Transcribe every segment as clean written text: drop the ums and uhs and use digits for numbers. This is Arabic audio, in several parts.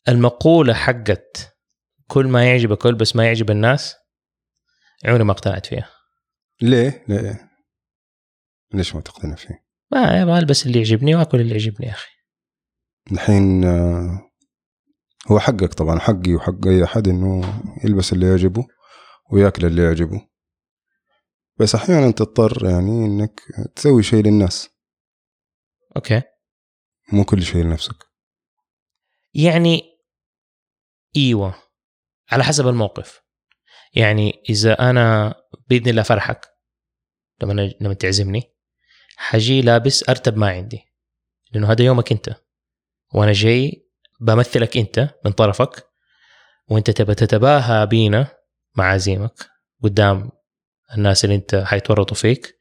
المقولة حقت كل ما يعجبك كل بس ما يعجب الناس عمري ما اقتنعت فيها. ليه ليش ما تقتنع فيه؟ ما أبغى ألبس اللي يعجبني وأكل اللي يعجبني يا أخي. الحين هو حقك طبعا، حقي وحق أي أحد إنه يلبس اللي يعجبه ويأكل اللي يعجبه، بس أحيانا تضطر يعني إنك تسوي شيء للناس. أوكي. مو كل شيء لنفسك يعني إيوه، على حسب الموقف. يعني إذا أنا بإذن الله فرحك لما تعزمني حجي لابس أرتب ما عندي، لأنه هذا يومك أنت، وأنا جاي بمثلك أنت من طرفك، وأنت تبى تتباهى بينا معازيمك قدام الناس اللي أنت حيتورطوا فيك،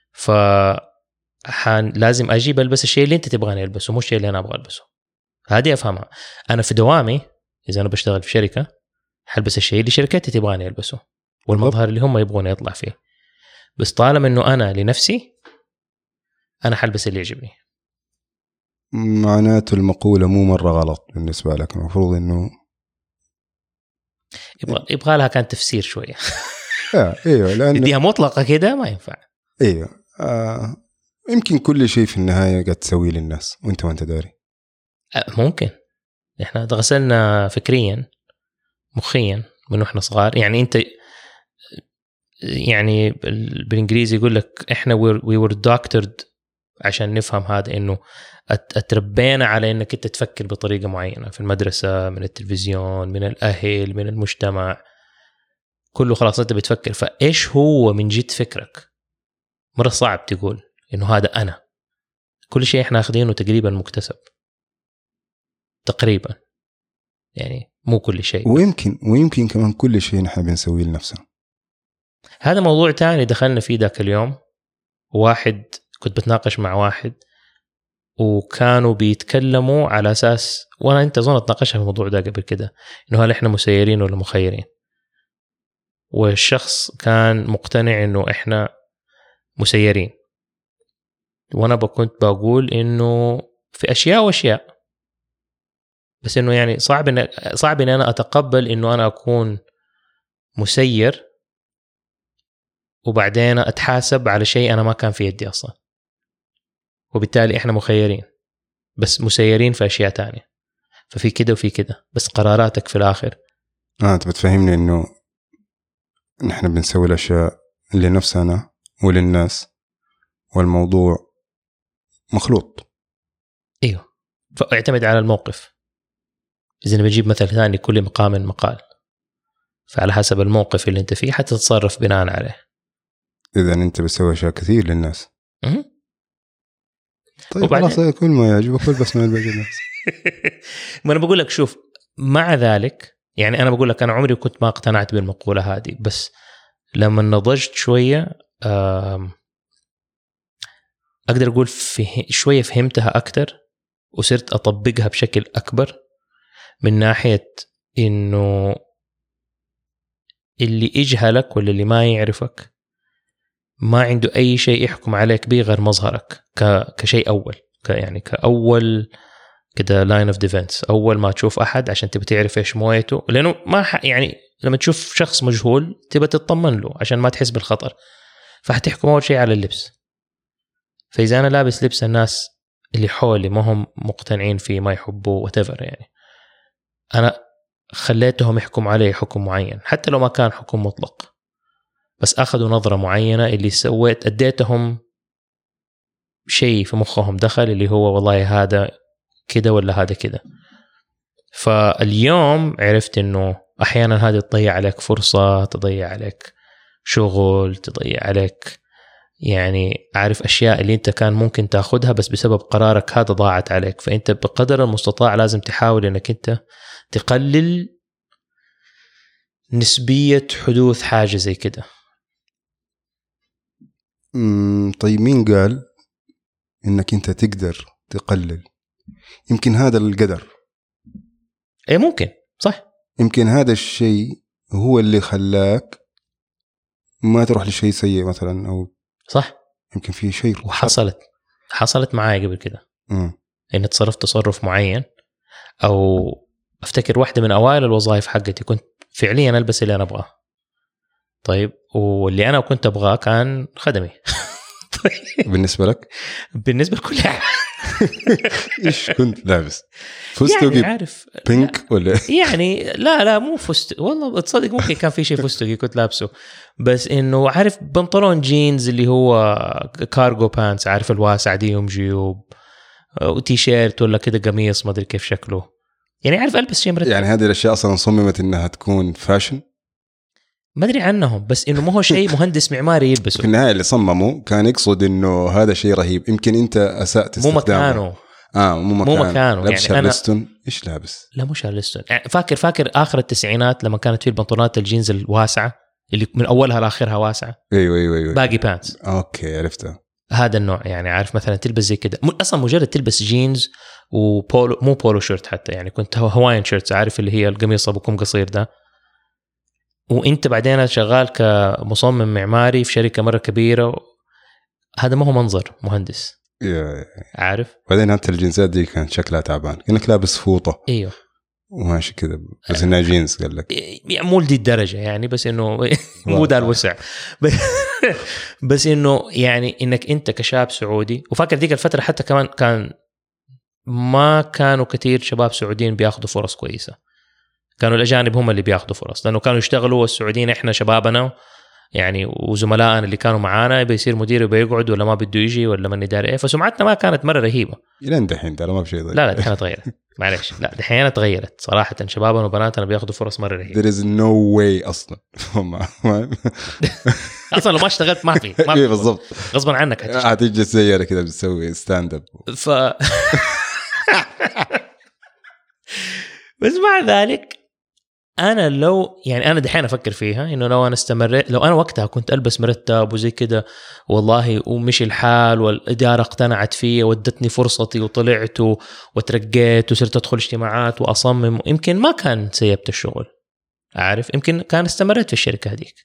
لازم أجيب ألبس الشيء اللي أنت تبغاني ألبسه مش الشيء اللي أنا أبغى ألبسه. هذه أفهمها. أنا في دوامي إذا أنا بشتغل في شركة حلبس الشيء اللي شركتي تبغاني ألبسه والمظهر اللي هم يبغوني يطلع فيه، بس طالما إنه أنا لنفسي أنا حلبس اللي يعجبني. معناته المقولة مو مرة غلط بالنسبة لك، المفروض إنه يبغى لها كان تفسير شوية. ايوه لأن نديها مطلقة كده ما ينفع. ايوه يمكن كل شيء في النهاية قد تسويه للناس وانت داري. ممكن احنا غسلنا فكريا مخيا من واحنا صغار. يعني انت يعني بالانجليزي يقول لك احنا we were doctored عشان نفهم هذا، انه اتربينا على انك انت تفكر بطريقة معينة في المدرسة، من التلفزيون، من الاهل، من المجتمع، كله خلاص انت بتفكر. فايش هو من جد فكرك؟ مرة صعب تقول انه هذا انا. كل شيء احنا اخذينه تقريبا مكتسب تقريبا، يعني مو كل شيء. ويمكن كمان كل شيء نحن بنسويه لنفسنا. هذا موضوع تاني دخلنا فيه ذاك اليوم. واحد كنت بتناقش مع واحد وكانوا بيتكلموا على أساس، وأنا أنت أظن تناقشها في الموضوع ده قبل كده، إنه هل إحنا مسيرين ولا مخيرين. والشخص كان مقتنع إنه إحنا مسيرين، وأنا كنت بقول إنه في أشياء وأشياء، بس إنه يعني صعب إن أنا أتقبل إنه أنا أكون مسير وبعدين أتحاسب على شيء أنا ما كان في يدي أصلا. وبالتالي إحنا مخيرين بس مسيرين في أشياء تانية، ففي كده وفي كده، بس قراراتك في الآخر. أنت بتفهمني إنه نحن بنسوي الأشياء لنفسنا وللناس، والموضوع مخلوط. ايوه، فاعتمد على الموقف. اذا بنجيب مثل ثاني، كل مقام مقال، فعلى حسب الموقف اللي انت فيه حتتصرف بناء عليه. اذا انت بتسوي اشياء كثير للناس طيب خلاص كل ما يعجبك كل بس ما يعجب الناس. ما انا بقول لك شوف، مع ذلك يعني انا بقول لك انا عمري كنت ما اقتنعت بالمقولة هذه، بس لما نضجت شوية اقدر اقول شوية فهمتها اكتر وصرت اطبقها بشكل اكبر، من ناحية انه اللي يجهلك ولا اللي ما يعرفك ما عنده اي شيء يحكم عليك به غير مظهرك كشيء اول، يعني كاول كده لاين اوف ديفنس. اول ما تشوف احد عشان تبي تعرف ايش مويته، لانه ما يعني لما تشوف شخص مجهول تبى تطمن له عشان ما تحس بالخطر، فحتحكم اول شيء على اللبس. فاذا انا لابس لبس الناس اللي حولي ما هم مقتنعين فيه، ما يحبوه whatever، يعني انا خليتهم يحكم علي حكم معين حتى لو ما كان حكم مطلق، بس أخذوا نظرة معينة اللي سويت أديتهم شيء في مخهم دخل، اللي هو والله هذا كده ولا هذا كده. فاليوم عرفت إنه أحيانا هذه تضيع عليك فرصة، تضيع عليك شغل، تضيع عليك يعني عارف أشياء اللي أنت كان ممكن تأخذها بس بسبب قرارك هذا ضاعت عليك. فأنت بقدر المستطاع لازم تحاول إنك أنت تقلل نسبية حدوث حاجة زي كده. طيب مين قال إنك أنت تقدر تقلل؟ يمكن هذا القدر. إيه ممكن صح. يمكن هذا الشيء هو اللي خلاك ما تروح لشيء سيء مثلا، أو صح. يمكن في شيء حصلت معايا قبل كده إن تصرفت تصرف معين، أو افتكر واحده من اوائل الوظائف حقتي كنت فعليا البس اللي انا ابغاه. طيب واللي انا كنت ابغاه كان خدمي. طيب بالنسبه لك؟ بالنسبه لكل حاجه. ايش كنت لابس؟ فستقي يعني عارف بينك ولا يعني لا مو فستق والله تصدق ممكن كان في شيء فستقي كنت لابسه بس انه عارف بنطلون جينز اللي هو كارغو بانس عارف الواسع دي يوم جيوب وتي شيرت ولا كده قميص ما ادري كيف شكله يعني عارف البس شيء مرتب. يعني هذه الاشياء اصلا صممت انها تكون فاشن ما ادري عنهم بس انه ما هو شيء مهندس معماري يلبسه. في النهايه اللي صممه كان يقصد انه هذا شيء رهيب يمكن انت اسأت استخدامه. مو مكانه لابس يعني شارلستون ايش لابس؟ لا مو شارلستون يعني فاكر اخر التسعينات لما كانت في البنطلونات الجينز الواسعه اللي من اولها لاخرها واسعه. ايوه باقي بانتس. اوكي عرفتها. هذا النوع يعني عارف مثلا تلبس زي كده اصلا مجرد تلبس جينز وبولو مو بولو شيرت حتى يعني كنت هواين شيرتس عارف اللي هي القميص ابو كم قصير ده وانت بعدين شغال كمصمم معماري في شركه مره كبيره هذا ما هو منظر مهندس عارف. بعدين انت الجينزات دي كانت شكلها تعبان كأنك لابس فوطه. ايوه وماشي كده بس انها جينز قال لك يعني مو لدي الدرجه يعني بس انه مو ده الوسع بس انه يعني انك انت كشاب سعودي وفاكر ديك الفتره حتى كمان كان ما كانوا كثير شباب سعوديين بياخذوا فرص كويسه كانوا الاجانب هم اللي بياخذوا فرص لانه كانوا يشتغلوا والسعوديين احنا شبابنا يعني وزملائنا اللي كانوا معانا بيصير مدير وبيقعد ولا ما بده يجي ولا ما نداري ايه فسمعتنا ما كانت مره رهيبه الى دحين ترى ما في شيء ضيق. لا دحين تغيرت معلش لا دحين تغيرت صراحه شبابنا وبناتنا بياخذوا فرص مره رهيبه. there is no way اصلا اصلا لو ما اشتغلت ما في ايه بالضبط غصبا عنك هتيجي سيارة كده بتسوي ستاند اب بس مع ذلك انا لو يعني انا دحين افكر فيها انه لو انا استمريت لو انا وقتها كنت البس مرتب وزي كده والله ومشي الحال والاداره اقتنعت فيه ودتني فرصتي وطلعت وترقيت وصرت ادخل اجتماعات واصمم يمكن ما كان سيبت الشغل عارف يمكن كان استمريت في الشركه هذيك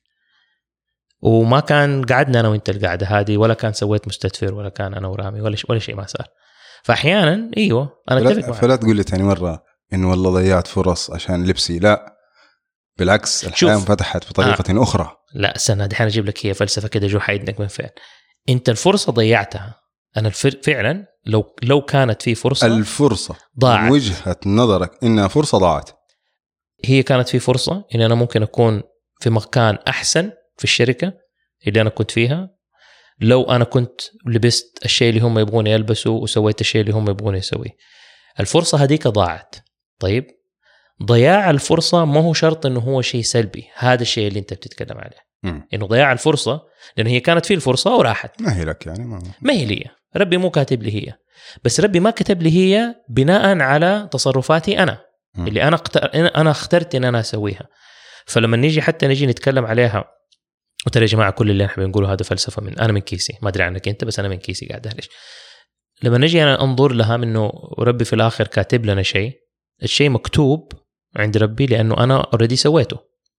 وما كان قعدنا انا وانت القعده هذه ولا كان سويت مستدفر ولا كان انا ورامي ولا شيء ما صار. فاحيانا ايوه انا اتفق معك فلا تقول لي ثاني مره انه والله ضيعت فرص عشان لبسي لا بالعكس الحياه فتحت بطريقه اخرى. لا استنى دحين اجيب لك هي فلسفه كده جو حيدنك من فين. انت الفرصه ضيعتها انا فعلا لو كانت في فرصه الفرصه ضاعت من وجهه نظرك انها فرصه ضاعت. هي كانت في فرصه ان انا ممكن اكون في مكان احسن في الشركه اللي انا كنت فيها لو انا كنت لبست الشيء اللي هم يبغون يلبسوا وسويت الشيء اللي هم يبغون يسويه. الفرصه هذيك ضاعت. طيب ضياع الفرصة ما هو شرط إنه هو شيء سلبي. هذا الشيء اللي أنت بتتكلم عليه إنه ضياع الفرصة لأن هي كانت فيه الفرصة وراحت ما هي لك يعني ما هي لي ربي مو كاتب لي هي بس ربي ما كتب لي هي بناء على تصرفاتي أنا اللي أنا اخترت إن أنا أسويها. فلما نيجي حتى نيجي نتكلم عليها وترى يا جماعة كل اللي احنا بنقوله هذا فلسفة من أنا من كيسي ما أدري عنك أنت بس أنا من كيسي قاعد أهلش. لما نجي أنا أنظر لها منه ربي في الآخر كاتب لنا شيء الشيء مكتوب عند ربي لأنه أنا أوريدي سويته.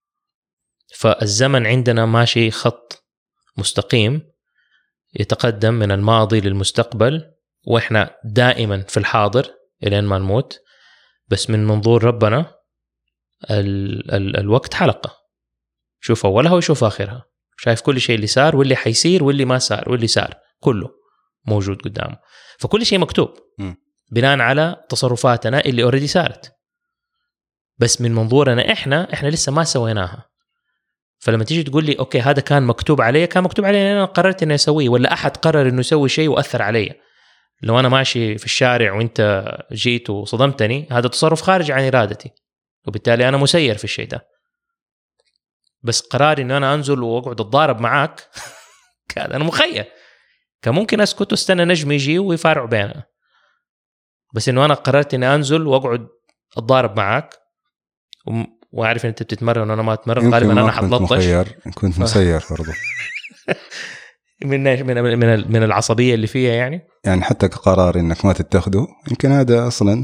فالزمن عندنا ماشي خط مستقيم يتقدم من الماضي للمستقبل وإحنا دائما في الحاضر إلى ما نموت. بس من منظور ربنا الوقت حلقة شوف أولها ويشوف آخرها شايف كل شيء اللي صار واللي حيصير واللي ما صار واللي صار كله موجود قدامه. فكل شيء مكتوب بناء على تصرفاتنا اللي أوريدي صارت بس من منظورنا إحنا لسه ما سويناها. فلما تيجي تقول لي أوكي هذا كان مكتوب علي أنا قررت إني أسويه ولا أحد قرر إنه يسوي شيء وأثر علي. لو أنا ماشي في الشارع وإنت جيت وصدمتني هذا تصرف خارج عن إرادتي وبالتالي أنا مسير في الشيء ده. بس قراري إنه أنا أنزل وأقعد أتضارب معاك كان أنا مخير كان ممكن أسكت واستنى نجم يجي ويفارع بيننا. بس إنه أنا قررت إني أنزل وأقعد أتضارب معاك وأعرف إن أنت بتتمرن وأنا ما أتمرن غالبا أنا حتلطش. كنت مسير برضو من العصبية اللي فيها يعني حتى كقرار إنك ما تتخذه يمكن هذا أصلا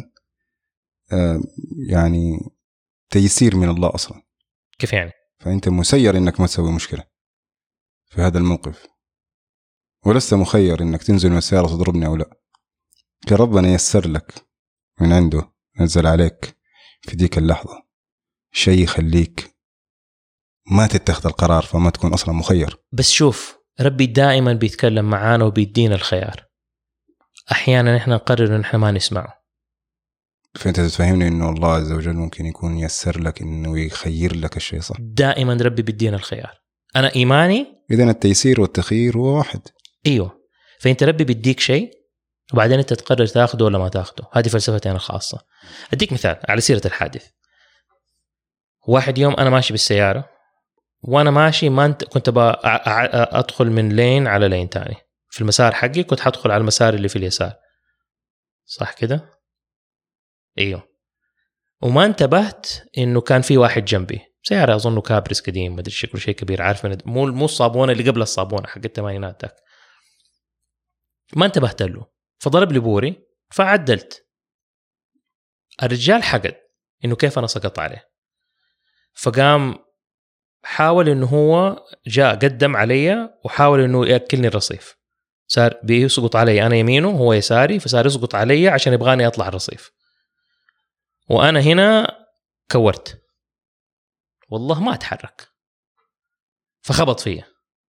يعني تيسير من الله أصلا. كيف يعني؟ فأنت مسير إنك ما تسوي مشكلة في هذا الموقف ولست مخير إنك تنزل من السيارة تضربني أو لا. ربنا ييسر لك من عنده نزل عليك في ديك اللحظة شيء يخليك ما تتخذ القرار، فما تكون أصلا مخير. بس شوف، ربي دائما بيتكلم معانا وبيدينا الخيار. أحيانا إحنا نقرر إن إحنا ما نسمعه. فأنت تفهمني إنه الله عز وجل ممكن يكون يسر لك إنه يخير لك الشيء، صح؟ دائما ربي بيدينا الخيار. أنا إيماني إذن التيسير والتخيير هو واحد. أيوه، فأنت ربي بيديك شيء وبعدين أنت تقرر تأخذه ولا ما تأخذه. هذه فلسفتي أنا الخاصة. أديك مثال على سيرة الحادث. واحد يوم أنا ماشي بالسيارة وأنا ماشي ما كنت أدخل من لين على لين تاني في المسار حقي، كنت حدخل على المسار اللي في اليسار، صح كده؟ ايوه. وما انتبهت انه كان في واحد جنبي، سيارة اظنه كابريس قديم ما ادري شكله شيء كبير، عارف مو الصابونه اللي قبل الصابونه حق الثمانينات ذاك، ما انتبهت له فضرب لي بوري فعدلت. الرجال حقد انه كيف انا سقطت عليه، فقام حاول انه هو جاء قدم علي وحاول انه ياكلني الرصيف، صار بيسقط علي انا يمينه هو يساري، فصار يسقط علي عشان يبغاني اطلع الرصيف، وانا هنا كورت والله ما اتحرك، فخبط فيا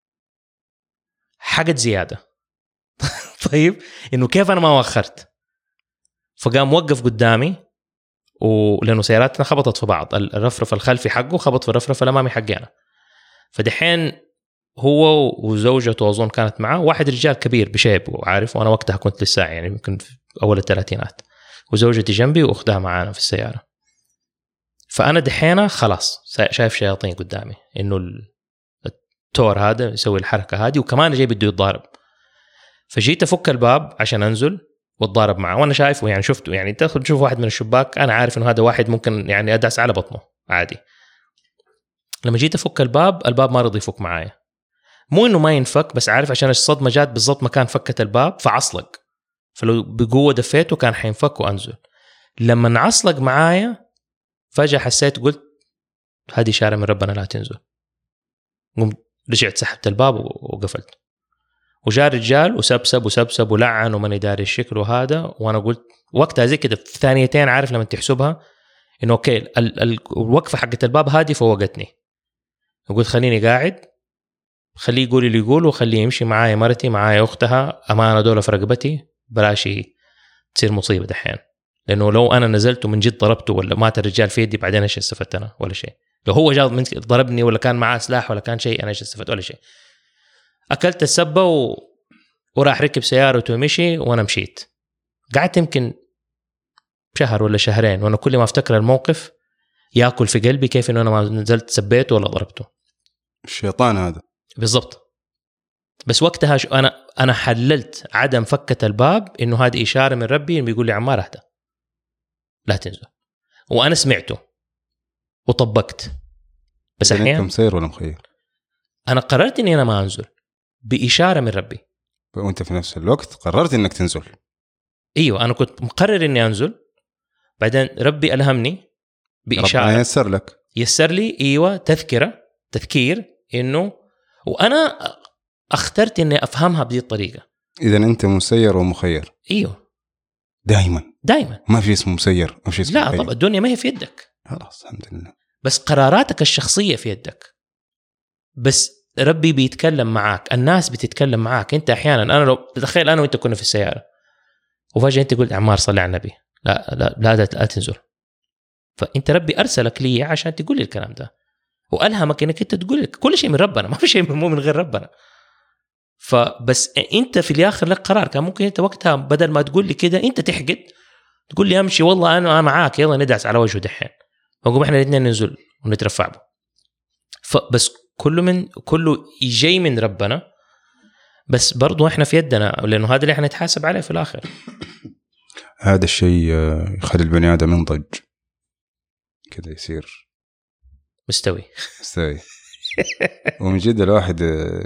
حقد زياده. طيب انه كيف انا ما وخرت، فقام وقف قدامي ولانه سياراتنا خبطت في بعض، الرفرف الخلفي حقه خبط في الرفرف الامامي حقي انا، فدحين هو وزوجته اظن كانت معه، واحد رجال كبير بشيب وعارف، وانا وقتها كنت لسه يعني يمكن في اول الثلاثينات، وزوجتي جنبي واختها معانا في السياره. فانا دحين خلاص شايف شياطين قدامي انه التور هذا يسوي الحركه هذه، وكمان جاي بده يتضارب، فجيت افك الباب عشان انزل واتضارب معه وانا شايفه، يعني شفته، يعني تدخل تشوف واحد من الشباك انا عارف انه هذا واحد ممكن يعني ادعس على بطنه عادي. لما جيت افك الباب ما رضي يفك معايا، مو انه ما ينفك، بس عارف عشان الصدمه جات بالضبط مكان فكت الباب فعصلق، فلو بقوه دفيته كان حينفك وانزل. لما انعصلق معايا فجاه حسيت قلت هذه اشاره من ربنا لا تنزل، قمت رجعت سحبت الباب وقفلت، وجاء الرجال وسبسب ولعن ومن داري الشكل وهذا، وانا قلت وقتها زي كده في ثانيتين، عارف لما تحسبها انه اوكي الوقفه حقت الباب هذه فوقتني، وقلت خليني قاعد، خليه يقول اللي يقوله، وخليه يمشي معايا مرتي معايا اختها، امانه دولة في رقبتي، بلاش تصير مصيبه دحين، لانه لو انا نزلت ومن جد ضربته ولا مات الرجال في يدي بعدين ايش استفدت انا ولا شيء، لو هو جاء ضربني ولا كان معاه سلاح ولا كان شيء انا ايش استفدت ولا شيء. اكلت السبه وراح ركب سيارته ومشي، وانا مشيت قعدت يمكن شهر ولا شهرين وانا كل ما افتكر الموقف ياكل في قلبي كيف انه انا ما نزلت سبيته ولا ضربته. الشيطان هذا بالضبط. بس وقتها انا حللت عدم فكة الباب انه هذه اشاره من ربي انه بيقول لي عمار اهدى لا تنزل، وانا سمعته وطبقت. بس احيانا انت مسير ولا مخير؟ انا قررت اني انا ما انزل باشاره من ربي، وانت في نفس الوقت قررت انك تنزل. ايوه انا كنت مقرر اني انزل، بعدين ربي الهمني باشاره، ربنا يسر لي ايوه تذكير انه، وانا اخترت اني افهمها بهذه الطريقه. اذا انت مسير ومخير. ايوه دائما ما في اسمه مسير ما في اسمه لا مخير. طبعا الدنيا ما هي في يدك خلاص الحمد لله، بس قراراتك الشخصيه في يدك. بس ربي بيتكلم معاك، الناس بتتكلم معاك. انت احيانا انا لو تخيل انا وانت كنا في السياره وفجاه انت قلت عمار صلي على النبي لا تنزل، فانت ربي ارسلك لي عشان تقول لي الكلام ده والهمك انك انت تقول لك كل شيء من ربنا، ما في شيء مو من غير ربنا. فبس انت في الاخر لك قرار، كان ممكن انت وقتها بدل ما تقول لي كده انت تحقد تقول لي امشي والله انا معاك يلا ندعس على وجهه دحين وقوم احنا الاثنين ننزل ونترفع به. فبس كله يجي من ربنا، بس برضو احنا في يدنا، لانه هذا اللي احنا نتحاسب عليه في الاخر. هذا الشيء يخلي البني ادم ينضج كده، يصير مستوي ومن جد الواحد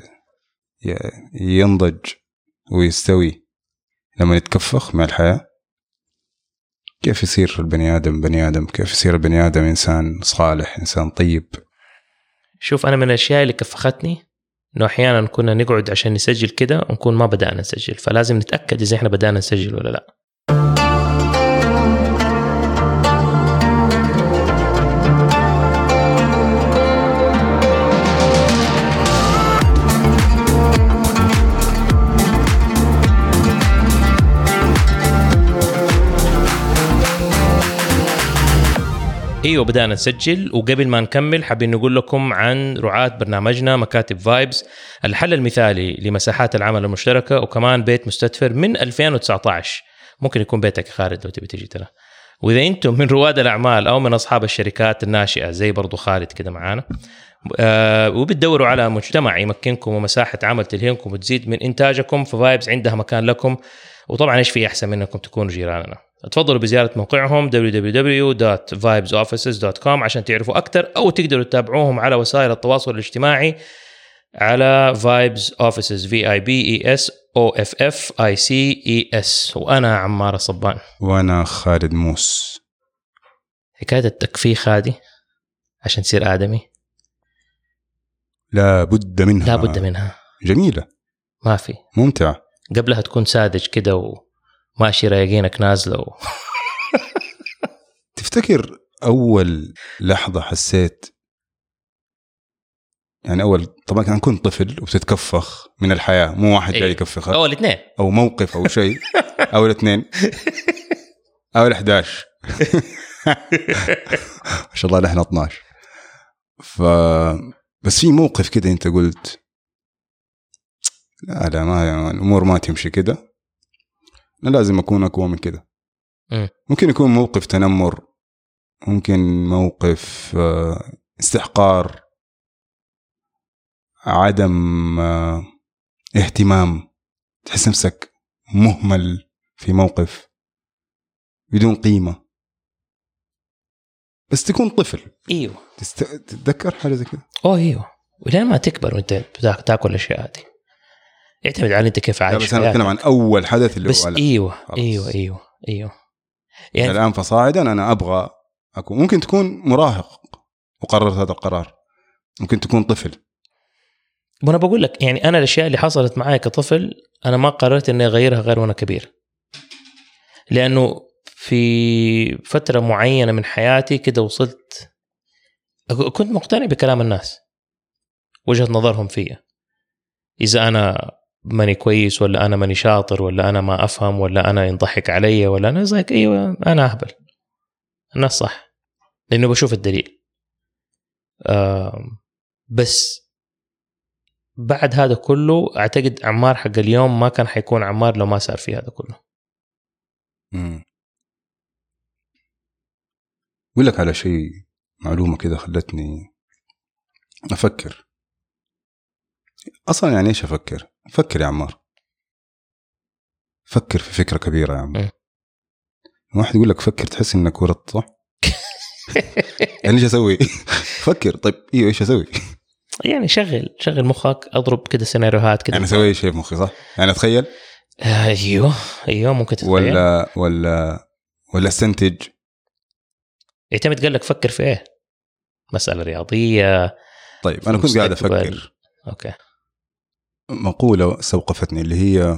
ينضج ويستوي لما يتكفخ مع الحياة. كيف يصير البني آدم بني آدم، كيف يصير البني آدم إنسان صالح إنسان طيب. شوف أنا من الأشياء اللي كفختني إنه أحيانا كنا نقعد عشان نسجل كده ونكون ما بدأنا نسجل، فلازم نتأكد إذا إحنا بدأنا نسجل ولا لا. ايوه بدأنا نسجل. وقبل ما نكمل حابين نقول لكم عن رعاة برنامجنا مكاتب فايبز، الحل المثالي لمساحات العمل المشتركة، وكمان بيت مستدفر من 2019. ممكن يكون بيتك خالد لو تبي تجي ترى. وإذا أنتم من رواد الأعمال أو من أصحاب الشركات الناشئة زي برضو خالد كده معانا، وبتدوروا على مجتمع يمكنكم ومساحة عمل تلهمكم وتزيد من إنتاجكم، ففايبز عندها مكان لكم. وطبعا إيش في أحسن منكم تكونوا جيراننا. تفضلوا بزيارة موقعهم www.vibesoffices.com عشان تعرفوا أكتر، أو تقدروا تتابعوهم على وسائل التواصل الاجتماعي على Vibes Offices VIBESOFFICES. وأنا عمار الصبان. وأنا خالد موس. حكاية التكفيخ هذه عشان تصير آدمي لا بد منها. جميلة، ما في ممتعة. قبلها تكون ساذج كده وماشي رايقينك نازلة تفتكر أول لحظة حسيت، يعني أول طبعا كان كنت طفل وبتتكفخ من الحياة، مو واحد جاي يكفخك، أو الاثنين، أو موقف أو شيء، أو الاثنين، أو 11 ما شاء الله نحن 12. بس في موقف كده أنت قلت لا ما الأمور ما تمشي كده، أنا لازم أكون أقوى من كده. ممكن يكون موقف تنمر، ممكن موقف استحقار، عدم اهتمام، تحس نفسك مهمل في موقف بدون قيمة، بس تكون طفل. ايوه تتذكر حاجة زي كده؟ ايوه. ولين ما تكبر وانت بتاكل الاشياء هذه يعتمد على انت كيف عايش. بس انا اتكلم عن اول حدث اللي بس هو ايوه يعني الان فصاعدا انا ابغى اكون. ممكن تكون مراهق وقررت هذا القرار، ممكن تكون طفل. وانا بقول لك يعني انا الاشياء اللي حصلت معي كطفل انا ما قررت اني اغيرها غير وانا كبير، لانه في فتره معينه من حياتي كده وصلت كنت مقتنع بكلام الناس، وجهة نظرهم فيا، إذا أنا ماني كويس ولا أنا ماني شاطر ولا أنا ما أفهم ولا أنا ينضحك علي ولا أنا زيك. أيوة أنا أهبل، الناس صح، لأنه بشوف الدليل. بس بعد هذا كله أعتقد عمار حق اليوم ما كان حيكون عمار لو ما صار فيه هذا كله. أقول لك على شيء، معلومة كده خلتني أفكر. أصلا يعني إيش أفكر؟ فكر يا عمار، فكر في فكرة كبيرة يا عمار. واحد يقول لك فكر تحس إنك ورط، صح؟ يعني إيش أسوي؟ فكر. طيب إيوه إيش أسوي؟ يعني شغل مخك، أضرب كده سيناريوهات كده. يعني أسوي شيء في مخي، صح؟ يعني أتخيل. أيوه ممكن تتخيل. ولا استنتج. يعتمد قال لك فكر في إيه؟ مسألة رياضية. طيب أنا كنت قاعد أفكر. أوكي. مقولة استوقفتني اللي هي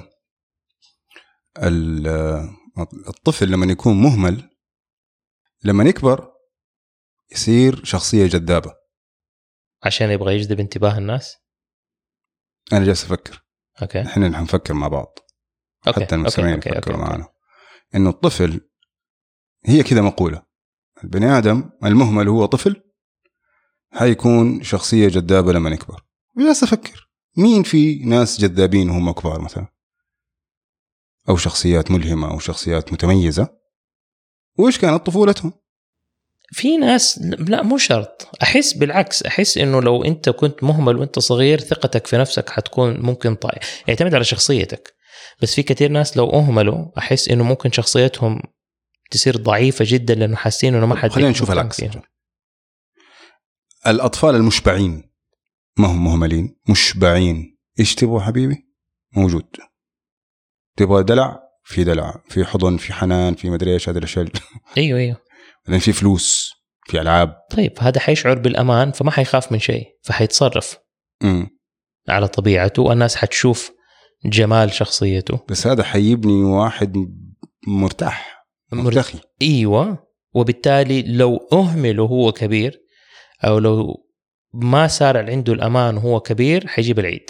الطفل لما يكون مهمل لما يكبر يصير شخصية جذابة عشان يبغى يجذب انتباه الناس. أنا جالس أفكر. أوكي. إحنا نفكر مع بعض. أوكي. حتى المستمعين يفكروا معنا. إنه الطفل هي كذا مقولة، البني آدم المهمل هو طفل حيكون شخصية جذابة لما يكبر. جالس أفكر مين في ناس جذابين وهم كبار مثلا، أو شخصيات ملهمة أو شخصيات متميزة، وإيش كانت طفولتهم؟ في ناس لا مو شرط. أحس بالعكس، أحس إنه لو أنت كنت مهمل وأنت صغير ثقتك في نفسك حتكون ممكن يعتمد على شخصيتك. بس في كثير ناس لو أهملوا أحس إنه ممكن شخصيتهم تصير ضعيفة جدا لأنه حاسين إنه ما حد. خلينا نشوف العكس. الأطفال المشبعين ما هم مهملين، مشبعين. إيش تبغى حبيبي؟ موجود. تبغى دلع، في دلع، في حضن، في حنان، في مدري إيش هذا الأشياء. أيوه بعدين في فلوس، في ألعاب. طيب هذا حيشعر بالأمان فما حيخاف من شيء، فحيتصرف على طبيعته، والناس حتشوف جمال شخصيته. بس هذا حيبني واحد مرتاح مرتخي. أيوة. وبالتالي لو أهمل وهو كبير، أو لو ما صار عنده الأمان وهو كبير، حيجيب العيد.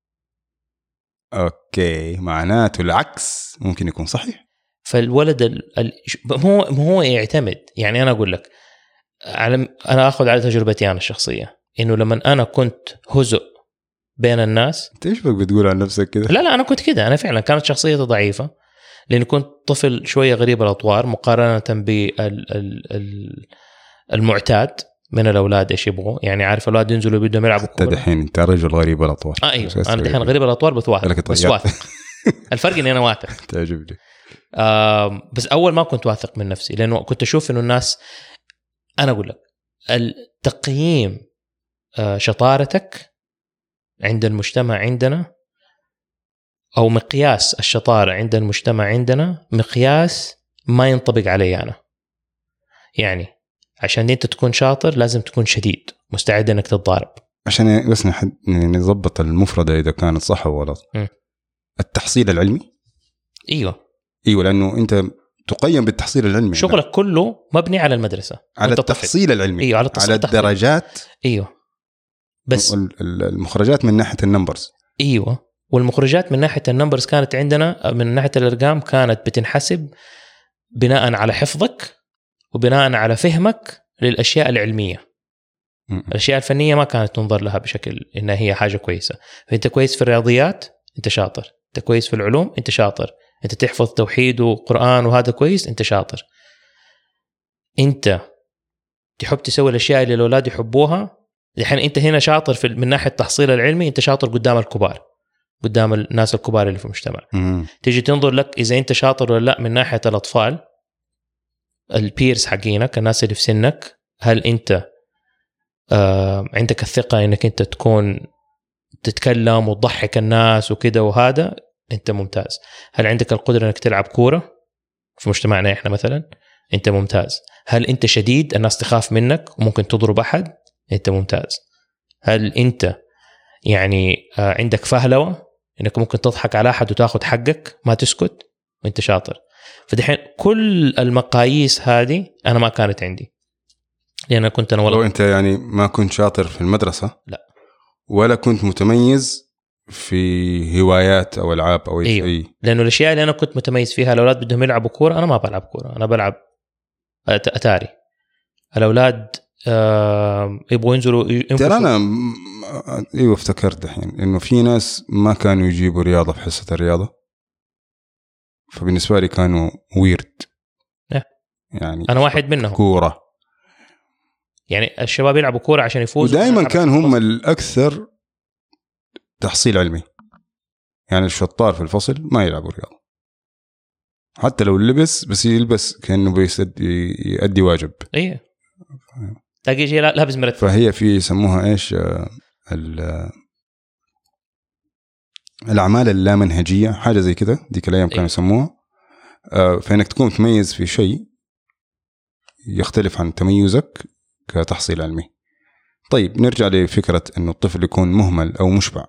أوكي، معناته العكس ممكن يكون صحيح. فالولد هو يعتمد. يعني أنا أقول لك انا اخذ على تجربتي انا الشخصيه، انه لما انا كنت هزء بين الناس. انت ايش بك بتقول عن نفسك كده؟ لا انا كنت كده، انا فعلا كانت شخصيتي ضعيفه، لاني كنت طفل شويه غريب الاطوار مقارنه بالمعتاد من الاولاد ايش يبغوا. يعني عارف الاولاد ينزلوا بدهم يلعبوا كوره. دحين انت رجل غريب الاطوار. ايوه انا دحين غريب الاطوار بس واثق. الفرق اني انا واثق. تعجبني. بس اول ما كنت واثق من نفسي، لانه كنت اشوف انه الناس، انا اقول لك التقييم شطارتك عند المجتمع عندنا، او مقياس الشطاره عند المجتمع عندنا مقياس ما ينطبق علي انا. يعني عشان انت تكون شاطر لازم تكون شديد، مستعد انك تتضارب. عشان بس نضبط المفردة اذا كانت صح او غلط. التحصيل العلمي. ايوه لانه انت تقيم بالتحصيل العلمي، شغلك كله مبني على المدرسه، على التحصيل العلمي. ايوه على الدرجات. ايوه بس المخرجات من ناحيه النمبرز. ايوه والمخرجات من ناحيه النمبرز كانت عندنا من ناحيه الارقام كانت بتنحسب بناء على حفظك وبناء على فهمك للاشياء العلميه. الاشياء الفنيه ما كانت تنظر لها بشكل انها هي حاجه كويسه. فانت كويس في الرياضيات انت شاطر، انت كويس في العلوم انت شاطر، انت تحفظ توحيد وقرآن وهذا كويس انت شاطر. انت تحب تسوي الاشياء اللي الاولاد يحبوها، الحين انت هنا شاطر من ناحيه التحصيل العلمي، انت شاطر قدام الكبار، قدام الناس الكبار اللي في المجتمع. تيجي تنظر لك اذا انت شاطر ولا لا من ناحيه الاطفال، البيرز حقينك، الناس اللي في سنك، هل انت عندك الثقه انك انت تكون تتكلم وتضحك الناس وكده وهذا انت ممتاز. هل عندك القدره انك تلعب كوره في مجتمعنا احنا مثلا، انت ممتاز. هل انت شديد الناس تخاف منك وممكن تضرب احد، انت ممتاز. هل انت يعني عندك فهلوه انك ممكن تضحك على احد وتاخذ حقك ما تسكت، وانت شاطر. فدحين كل المقاييس هذه انا ما كانت عندي، لأن كنت أنا لو أنت يعني ما كنت شاطر في المدرسة لا، ولا كنت متميز في هوايات أو ألعاب أو أي شيء. أيوه. لأنه الأشياء اللي أنا كنت متميز فيها، الأولاد بدهم يلعبوا كورة أنا ما بلعب كورة، أنا بلعب أتاري. الأولاد يبغوا ينزلوا ترى أنا أيوه افتكرت الحين إنه في ناس ما كانوا يجيبوا رياضة في حصة الرياضة، فبالنسبة لي كانوا ويرد. يعني أنا واحد منهم. كورة، يعني الشباب يلعبوا كورة عشان يفوزوا، ودائما كان هم الأكثر تحصيل علمي. يعني الشطار في الفصل ما يلعبوا رياضة، حتى لو لبس بس يلبس كأنه يؤدي واجب. إيه تلاقي شيء لابس مرتب. فهي في يسموها إيش الأعمال اللامنهجية، حاجة زي كده ديك الأيام كانوا يسموها. فإنك تكون متميز في شيء يختلف عن تميزك كتحصيل علمي. طيب نرجع لفكرة إنه الطفل يكون مهمل أو مشبع.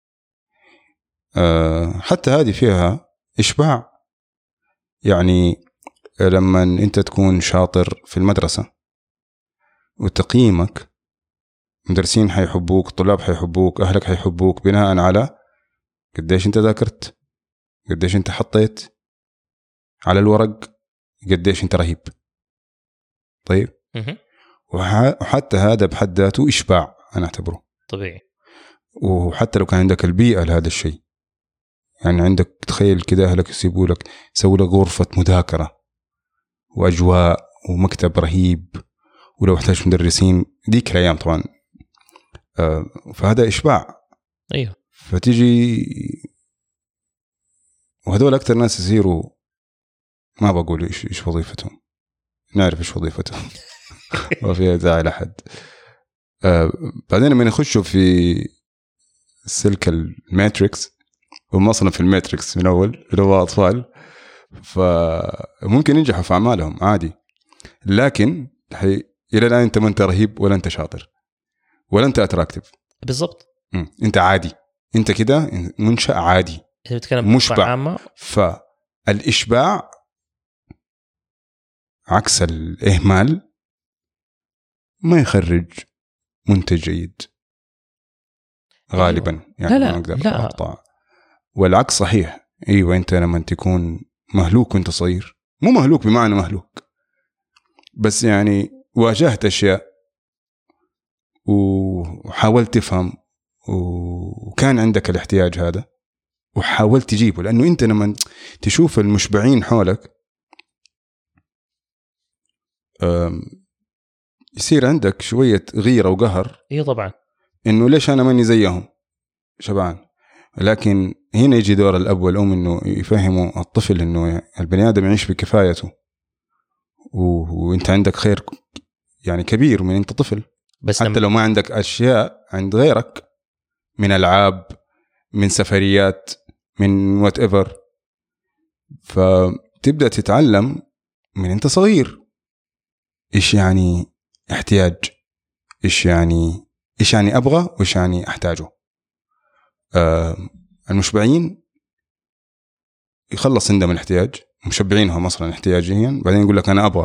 حتى هذه فيها إشباع. يعني لما أنت تكون شاطر في المدرسة وتقييمك، مدرسين حيحبوك، طلاب حيحبوك، أهلك حيحبوك بناء على قديش أنت ذاكرت، قديش أنت حطيت على الورق، قديش أنت رهيب. طيب وحتى هذا بحد ذاته إشباع أنا أعتبره طبيعي. وحتى لو كان عندك البيئة لهذا الشيء، يعني عندك تخيل كده أهلك يسيبوا لك، يسووا لك غرفة مذاكرة وأجواء ومكتب رهيب، ولو احتاج مدرسين ديك الأيام طبعا. فهذا إشباع. أيوه. فتيجي وهذول أكتر ناس يصيروا، ما بقول إيش وظيفتهم، نعرف إيش وظيفتهم وفيها داعي لحد. بعدين لما يخشوا في سلك الماتريكس، هم أصلا في الماتريكس من أول اللي هو أطفال، فممكن ينجحوا في أعمالهم عادي، لكن إلى الآن أنت ما أنت رهيب ولا أنت شاطر ولا أنت أتراكتيف. بالضبط. أنت عادي، أنت كده منشأ عادي، مشبع. فالإشباع عكس الإهمال، ما يخرج منتج جيد غالبا. يعني لا ما أقدر أقطع. والعكس صحيح. أيوة أنت لما تكون مهلوك وأنت صغير، مو مهلوك بمعنى مهلوك، بس يعني واجهت أشياء وحاولت تفهم وكان عندك الاحتياج هذا وحاولت تجيبه. لأنه أنت لما تشوف المشبعين حولك يصير عندك شوية غيرة وقهر. إيه طبعا، إنه ليش أنا ماني زيهم شبعان. لكن هنا يجي دور الأب والأم إنه يفهموا الطفل إنه البني آدم يعيش بكفايته وإنت عندك خير يعني كبير من أنت طفل. بس حتى لو ما عندك أشياء عند غيرك من ألعاب، من سفريات، من whatever، فتبدأ تتعلم من أنت صغير إيش يعني احتياج، إيش يعني أبغى وإيش يعني أحتاجه. المشبعين يخلص عندهم الاحتياج، مشبعينهم أصلا احتياجيا، بعدين يقول لك أنا أبغى.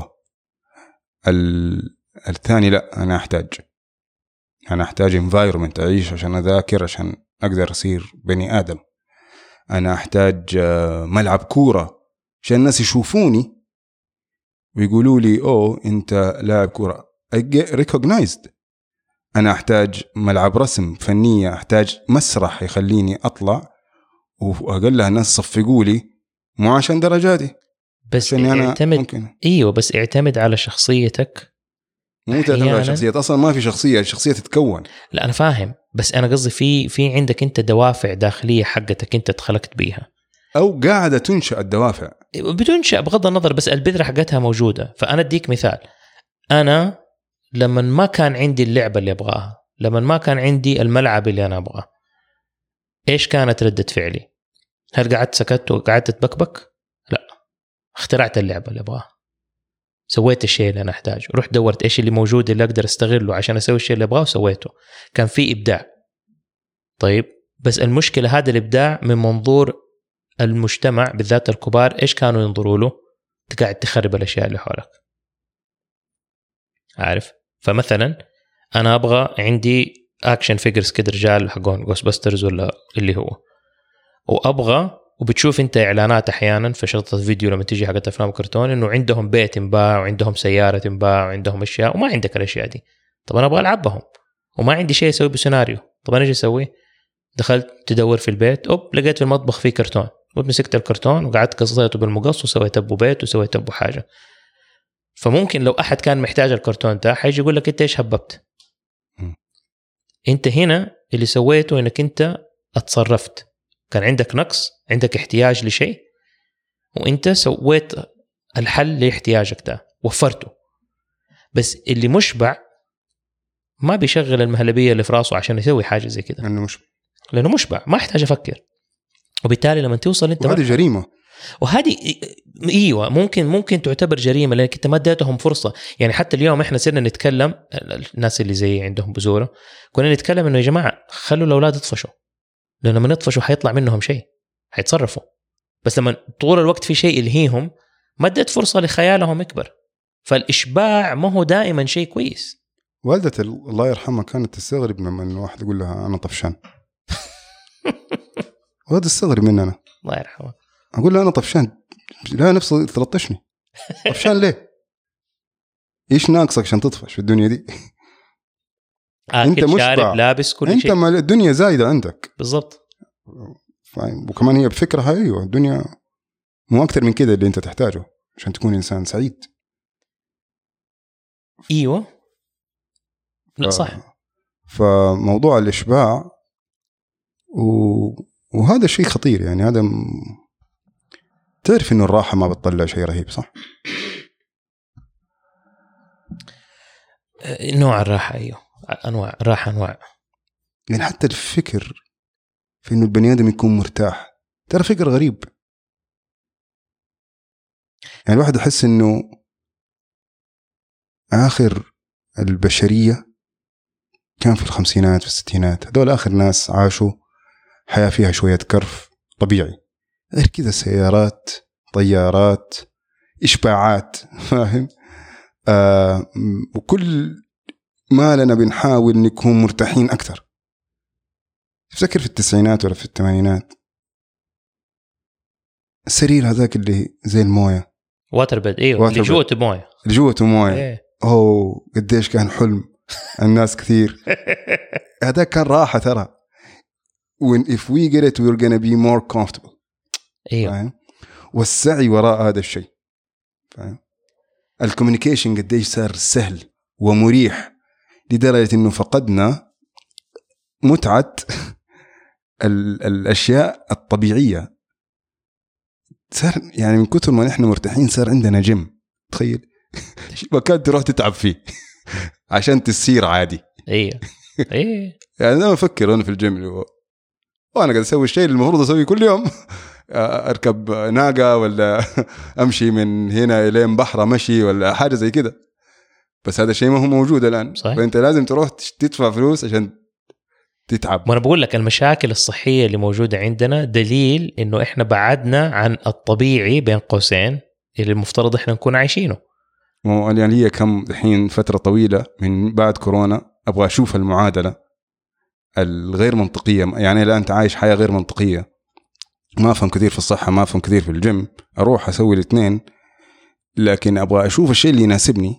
الثاني لا، أنا أحتاج environment أعيش عشان أذاكر، عشان أقدر أصير بني آدم. أنا أحتاج ملعب كورة عشان الناس يشوفوني ويقولوا لي أوه أنت لاعب كورة، I get recognized. أنا أحتاج ملعب رسم فنية، أحتاج مسرح يخليني أطلع وأقلها الناس صفقوا لي، مو عشان درجاتي بس اعتمد. ايوه بس اعتمد على شخصيتك، مو تعتمد على شخصية. أصلا ما في شخصية، الشخصية تتكون. لا أنا فاهم، بس أنا قصدي في عندك أنت دوافع داخلية حقتك أنت اتخلقت بيها، أو قاعدة تنشأ الدوافع. بتنشأ بغض النظر، بس البذرة حقتها موجودة. فأنا أديك مثال، أنا لما ما كان عندي اللعبة اللي أبغاها، لما ما كان عندي الملعب اللي أنا أبغاه، إيش كانت ردة فعلي؟ هل قعدت سكت وقعدت تبكبك؟ لا، اخترعت اللعبة اللي أبغاها، سويت الشيء اللي أنا أحتاجه، رحت دورت إيش اللي موجود اللي أقدر أستغله عشان أسوي الشيء اللي أبغاه وسويته. كان في إبداع. طيب بس المشكلة هذا الإبداع من منظور المجتمع بالذات الكبار، إيش كانوا ينظروا له؟ تقعد تخرب الأشياء اللي حولك، عارف؟ فمثلا أنا أبغى عندي أكشن فيجرز كده، رجال حقون غوستبسترز ولا اللي هو، وأبغى، وبتشوف أنت إعلانات أحيانا في شرطة فيديو لما تيجي حقت أفلام كرتون إنه عندهم بيت ينباع وعندهم سيارة تنباع وعندهم أشياء، وما عندك الأشياء دي. طب أنا أبغى ألعبهم وما عندي شيء أسوي بسيناريو. طب أنا إيش أسوي؟ دخلت تدور في البيت، لقيت في المطبخ فيه كرتون، ومسكت الكرتون وقعدت قصيته بالمقص وسويت أبو بيت وسويت أبو حاجة. فممكن لو أحد كان محتاج الكرتون ده حيجي يقول لك أنت إيش هببت. أنت هنا اللي سويته إنك أنت اتصرفت، كان عندك نقص، عندك احتياج لشيء، وأنت سويت الحل لاحتياجك ده، وفرته. بس اللي مشبع ما بيشغل المهلبية اللي في راسه عشان يسوي حاجة زي كده، لأنه مشبع ما يحتاج أفكر. وبالتالي لما توصل أنت، وهذه جريمة. وهذه ايوه ممكن تعتبر جريمه لانك انت ما اديتهم فرصه. يعني حتى اليوم احنا صرنا نتكلم، الناس اللي زي عندهم بذوره، كنا نتكلم انه يا جماعه خلوا الاولاد يطفشوا، لانه لما يطفشوا حيطلع منهم شيء، حيتصرفوا. بس لما طول الوقت في شيء يلهيهم ما اديت فرصه لخيالهم يكبر. فالاشباع ما هو دائما شيء كويس. والدتي الله يرحمها كانت تستغرب لما انه واحد يقول لها انا طفشان. وهذا تستغرب مني انا، الله يرحمها. أقول له أنا طفشان، لا نفسي تلطشني. طفشان ليه؟ إيش ناقصك عشان تطفش في الدنيا دي؟ أنت مشبع، لابس كل شيء، أنت ما الدنيا زايدة عندك بالضبط. وكمان هي بفكرها أيوة الدنيا مو أكتر من كده اللي أنت تحتاجه عشان تكون إنسان سعيد. أيوة لا صح. فموضوع الإشباع وهذا شيء خطير. يعني هذا تعرف إنه الراحة ما بتطلع شيء رهيب، صح؟ نوع الراحة أيوه، أنواع الراحة أنواع. يعني حتى الفكر في إنه البني آدم يكون مرتاح ترى فكر غريب. يعني الواحد يحس إنه آخر البشرية كان في الخمسينات في الستينات، هذول آخر ناس عاشوا حياة فيها شوية كرف طبيعي. غير كذا سيارات، طيارات، إشباعات، فاهم؟ وكل ما لنا بنحاول نكون مرتاحين أكثر. تفتكر في التسعينات ولا في الثمانينات السرير هذاك اللي زي الموية، واتر بيد، ايوه اللي جوته مويه، اللي جوته مويه، إيه. قديش كان حلم الناس كثير. هذا كان راحة ترى. when if we get it we're gonna be more comfortable. ايوه. والسعي وراء هذا الشيء. فاهم؟ الكوميونيكيشن قديش صار سهل ومريح لدرجة إنه فقدنا متعة الأشياء الطبيعية. صار يعني من كثر ما نحن مرتاحين صار عندنا جيم. تخيل مكان تروح تتعب فيه عشان تسير عادي. ايه يعني أنا أفكر أنا في الجيم اللي هو وأنا قاعد أسوي الشيء اللي المفروض أسويه كل يوم. أركب ناقة ولا أمشي من هنا إلى بحرة مشي ولا حاجة زي كده. بس هذا الشيء ما هو موجود الآن. صحيح. فأنت لازم تروح تدفع فلوس عشان تتعب. وأنا بقول لك المشاكل الصحية اللي موجودة عندنا دليل إنه إحنا بعدنا عن الطبيعي بين قوسين اللي المفترض إحنا نكون عايشينه. يعني هي كم الحين فترة طويلة من بعد كورونا أبغى أشوف المعادلة الغير منطقية. يعني الآن أنت عايش حياة غير منطقية. ما أفهم كثير في الصحة ما أفهم كثير في الجيم. أروح أسوي الاثنين لكن أبغى أشوف الشيء اللي يناسبني.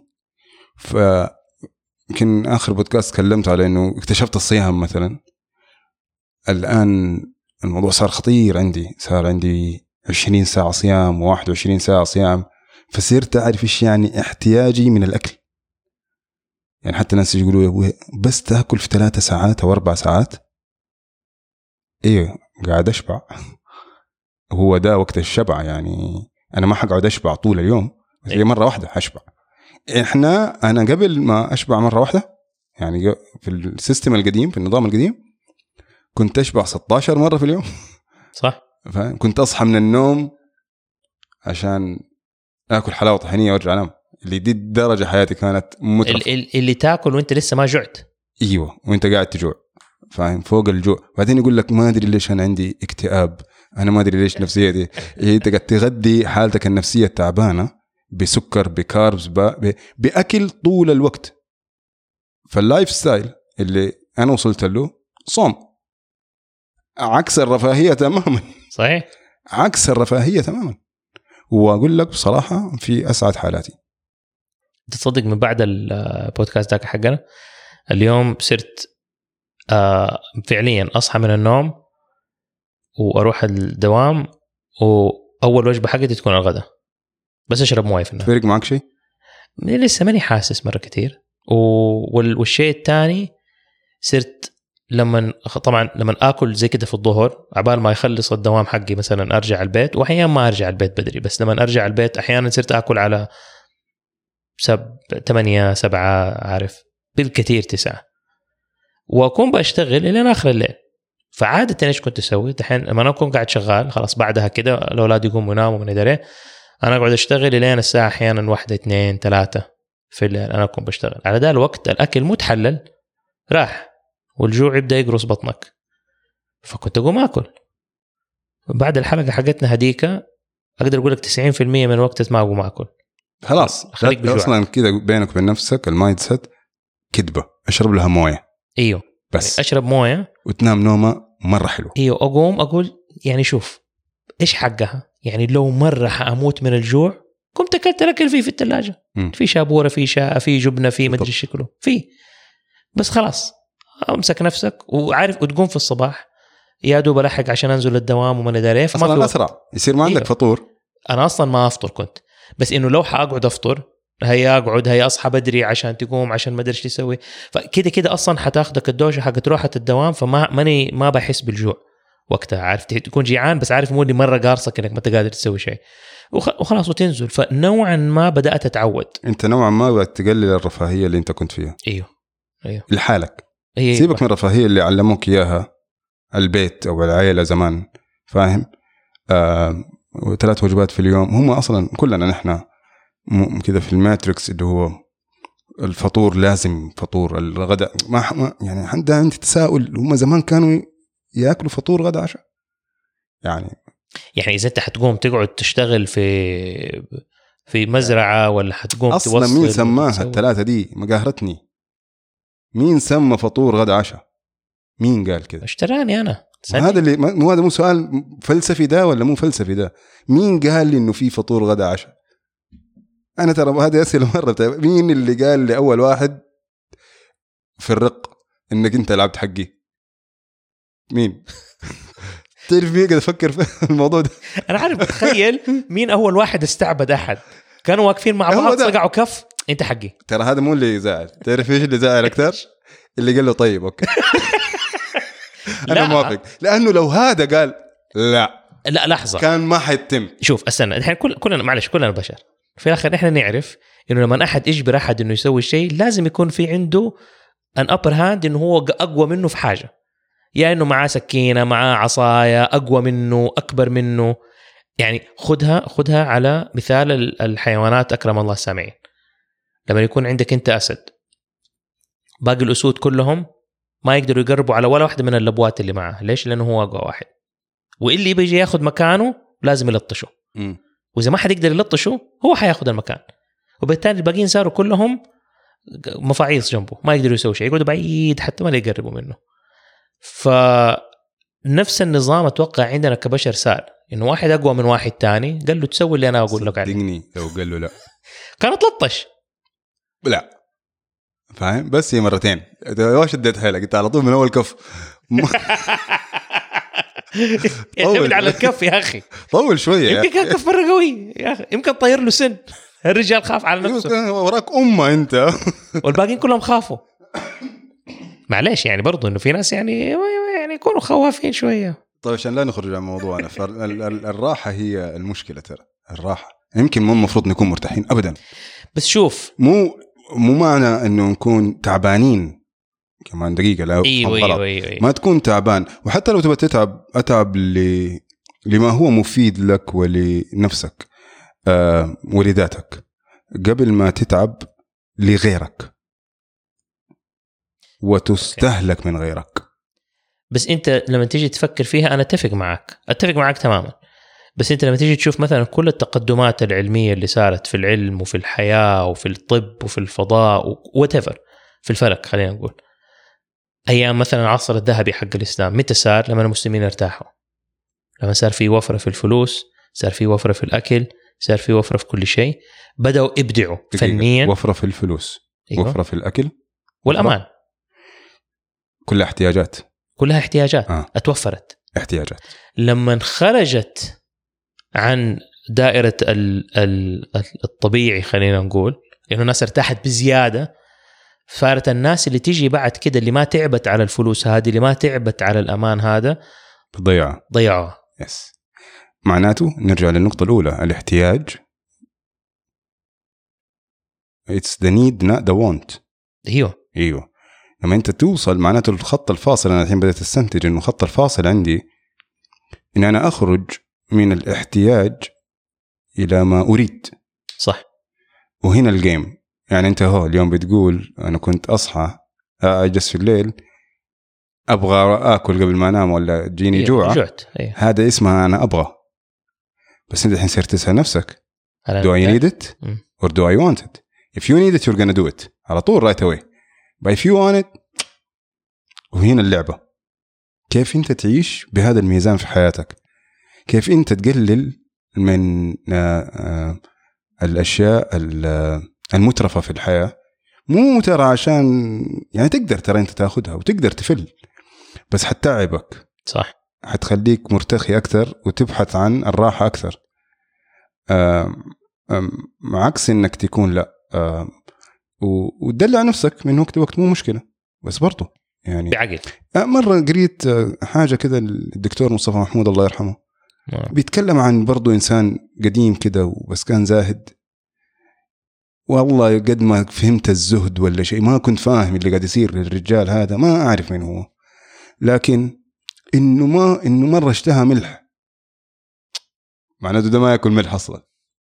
يمكن آخر بودكاست تكلمت على إنه اكتشفت الصيام مثلا. الآن الموضوع صار خطير عندي. صار عندي 20 ساعة صيام و21 ساعة صيام. فصرت أعرف إيش يعني احتياجي من الأكل. يعني حتى الناس يقولوا بس تأكل في 3 ساعات أو 4 ساعات. إيه قاعد أشبع. هو ده وقت الشبع. يعني أنا ما حقعد أشبع طول اليوم. بس هي مرة واحدة أشبع. أنا قبل ما أشبع مرة واحدة يعني في السيستم القديم في النظام القديم كنت أشبع 16 مرة في اليوم. صح. كنت أصحى من النوم عشان أكل حلاوة طحينية وأرجع أنام. اللي دي درجة حياتي كانت مترفة. اللي تاكل وانت لسه ما جعت. ايوه وانت قاعد تجوع. فاهم فوق الجوع. بعدين يقول لك ما ادري ليش انا عندي اكتئاب. انا ما ادري ليش نفسيتي. انت قاعد تغذي حالتك النفسيه تعبانه بسكر بكاربز باكل طول الوقت. فاللايف ستايل اللي انا وصلت له صوم عكس الرفاهيه تماما. صحيح عكس الرفاهيه تماما. واقول لك بصراحه في اسعد حالاتي. تصدق من بعد البودكاست ذاك حقنا اليوم صرت فعليا أصحى من النوم وأروح الدوام وأول وجبة حقتي تكون الغداء بس أشرب موية في النهار. فرق معك شيء؟ لسه ماني حاسس مرة كتير. والشيء الثاني صرت لما آكل زي كده في الظهر عبال ما يخلص الدوام حقي مثلا أرجع البيت. وأحيانا ما أرجع البيت بدري بس لما أرجع البيت أحيانا صرت آكل على 8 7 عارف بالكثير 9 وأكون بشتغل إلى آخر الليل. فعادة إيش كنت أسوي دحين لما أنا أكون قاعد شغال خلاص بعدها كده الأولاد يقوموا يناموا من يدري أنا أقعد أشتغل إلى الساعة أحيانا 1 2 3 في الليل. أنا أكون بشتغل على ذا الوقت الأكل متحلل راح والجوع يبدأ يقرص بطنك. فكنت أقوم أكل. بعد الحلقة حقتنا هديكة أقدر أقول لك 90% من الوقت ما أقوم أكل. خلاص اصلا كده بينك وبين نفسك المايند سيت كذبه. اشرب لها مويه. ايوه بس اشرب مويه وتنام نومه مره حلو. ايوه اقوم اقول يعني شوف ايش حقها. يعني لو مره حاموت من الجوع قمت اكلت الاكل في الثلاجه. في شابوره في في جبنه في مدري شكله في بس خلاص امسك نفسك وعارف وتقوم في الصباح يا دوب الحق عشان انزل الدوام وما ندري اصلا اسرع يصير ما عندك فطور. انا اصلا ما افطر كنت بس انه لو حاقعد افطر هي اصحى بدري عشان تقوم عشان ما ادري ايش تسوي. فكده كده اصلا حتاخدك الدوشه حقت روحه الدوام. فما ما بحس بالجوع وقتها. عارف تكون جيعان بس عارف مودي مره قارصك انك ما انت قادر تسوي شيء وخلاص وتنزل. فنوعا ما بدات اتعود. انت نوعا ما بدأت تقلل الرفاهيه اللي انت كنت فيها. ايوه لحالك. سيبك من الرفاهيه اللي علموك اياها البيت او العائله زمان. فاهم 3 وجبات في اليوم. هم اصلا كلنا نحن كذا في الماتريكس اللي هو الفطور لازم فطور الغداء ما يعني عندي تساؤل. هم زمان كانوا ياكلوا فطور غداء عشاء. يعني اذا انت حتقوم تقعد تشتغل في مزرعه ولا حتقوم اصلا مين سماها الثلاثه دي؟ مقاهرتني. مين سمى فطور غداء عشاء؟ مين قال كذا؟ اشتراني انا. هذا اللي هذا مو سؤال فلسفي ده ولا مو فلسفي ده. مين قال لي انه في فطور غداء عشاء؟ انا ترى هذه اسئله مره. مين اللي قال لي اول واحد في الرق انك انت لعبت حقي؟ مين؟ تعرف مين قاعد افكر في الموضوع ده؟ انا عارف، تخيل مين اول واحد استعبد احد. كانوا واقفين مع بعض صقعوا كف، انت حقي. ترى هذا مو اللي يزعل. تعرف ايش اللي زعل اكثر؟ اللي قال له طيب اوكي. انا موافق، لانه لو هذا قال لا لحظه كان ما حيتم. شوف استنى، الحين كلنا معلش كلنا بشر في الاخر. احنا نعرف انه لما احد يجبر احد انه يسوي شيء لازم يكون في عنده ان upper hand، انه هو اقوى منه في حاجه، يا انه معاه سكينه، معاه عصايه، اقوى منه، اكبر منه. يعني خدها على مثال الحيوانات اكرم الله السامعين. لما يكون عندك انت اسد، باقي الاسود كلهم ما يقدروا يقربوا على ولا واحده من اللبوات اللي معاه. ليش؟ لانه هو اقوى واحد، واللي بيجي ياخذ مكانه لازم يلطشه. واذا ما حد يقدر يلطشه هو حياخذ المكان، وبالتالي الباقيين صاروا كلهم مفاعيص جنبه، ما يقدروا يسوي شيء، يقعدوا بعيد حتى ما يقربوا منه. فنفس النظام اتوقع عندنا كبشر صار، انه واحد اقوى من واحد تاني قال له تسوي اللي انا اقول لك عليه. صدقني لو قال له لا كانت لطش. لا فاهم، بس هي مرتين واش اديت حيلك انت على طول من اول كف. يعتمد على الكف يا اخي، طول شويه. يمكن كان كف مره قوي يا اخي، يمكن طير له سن. الرجال خاف على نفسه، وراك امه انت. والباقيين كلهم خافوا. معليش يعني برضو انه في ناس يعني يكونوا خوافين شويه. طيب عشان لا نخرج عن موضوعنا، فالراحه هي المشكله. ترى الراحه يمكن مو المفروض نكون مرتاحين ابدا، بس شوف مو معنى انه نكون تعبانين كمان. دقيقه لا أيوة. ما تكون تعبان، وحتى لو تبغى اتعب لما هو مفيد لك ولنفسك ولذاتك قبل ما تتعب لغيرك وتستهلك من غيرك. بس انت لما تيجي تفكر فيها انا اتفق معك تماما. بس انت لما تيجي تشوف مثلا كل التقدمات العلميه اللي صارت في العلم وفي الحياه وفي الطب وفي الفضاء وتفر في الفلك، خلينا نقول ايام مثلا العصر الذهبي حق الاسلام، متى صار؟ لما المسلمين ارتاحوا، لما صار في وفره في الفلوس، صار في وفره في الاكل، صار في وفره في كل شيء، بداوا يبدعوا فنيا. وفره في الفلوس، أيوة. وفره في الاكل والامان، كلها احتياجات اتوفرت احتياجات. لما خرجت عن دائرة الطبيعي خلينا نقول، لأنه الناس ارتاحت بزيادة، صارت الناس اللي تيجي بعد كده اللي ما تعبت على الفلوس هذه، اللي ما تعبت على الأمان هذا، ضيعوها. يس. معناته نرجع للنقطة الأولى، الاحتياج it's the need not the want. ايوه لما انت توصل، معناته الخط الفاصل، انا الحين بدأت استنتج انه خط الفاصل عندي ان انا اخرج من الاحتياج الى ما اريد. صح. وهنا الجيم. يعني انت هو اليوم بتقول انا كنت اصحى اجلس في الليل ابغى اكل قبل ما انام ولا تجيني جوعت. هذا اسمها انا ابغى. بس انت الحين صرت تسأل نفسك do I need it or do I want it? if you need it you're gonna do it على طول right away. but if you want it. وهنا اللعبة، كيف انت تعيش بهذا الميزان في حياتك، كيف انت تقلل من الاشياء المترفة في الحياة. مو ترى عشان يعني تقدر ترى انت تاخدها وتقدر تفل، بس حتتعبك. صح. حتخليك مرتخي اكثر وتبحث عن الراحة اكثر، عكس انك تكون لا وتدلع نفسك من وقت لوقت، مو مشكلة، بس برضو يعني بعقل. مرة قريت حاجة كده الدكتور مصطفى محمود الله يرحمه بيتكلم عن برضو إنسان قديم كده بس كان زاهد. والله قد ما فهمت الزهد ولا شيء، ما كنت فاهم اللي قاعد يصير للرجال هذا، ما أعرف من هو، لكن إنه مرة اشتهى ملح، معناته ده ما يأكل ملح أصلا،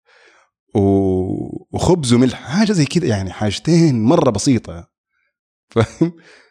وخبز وملح، حاجة زي كده، يعني حاجتين مرة بسيطة، فاهم؟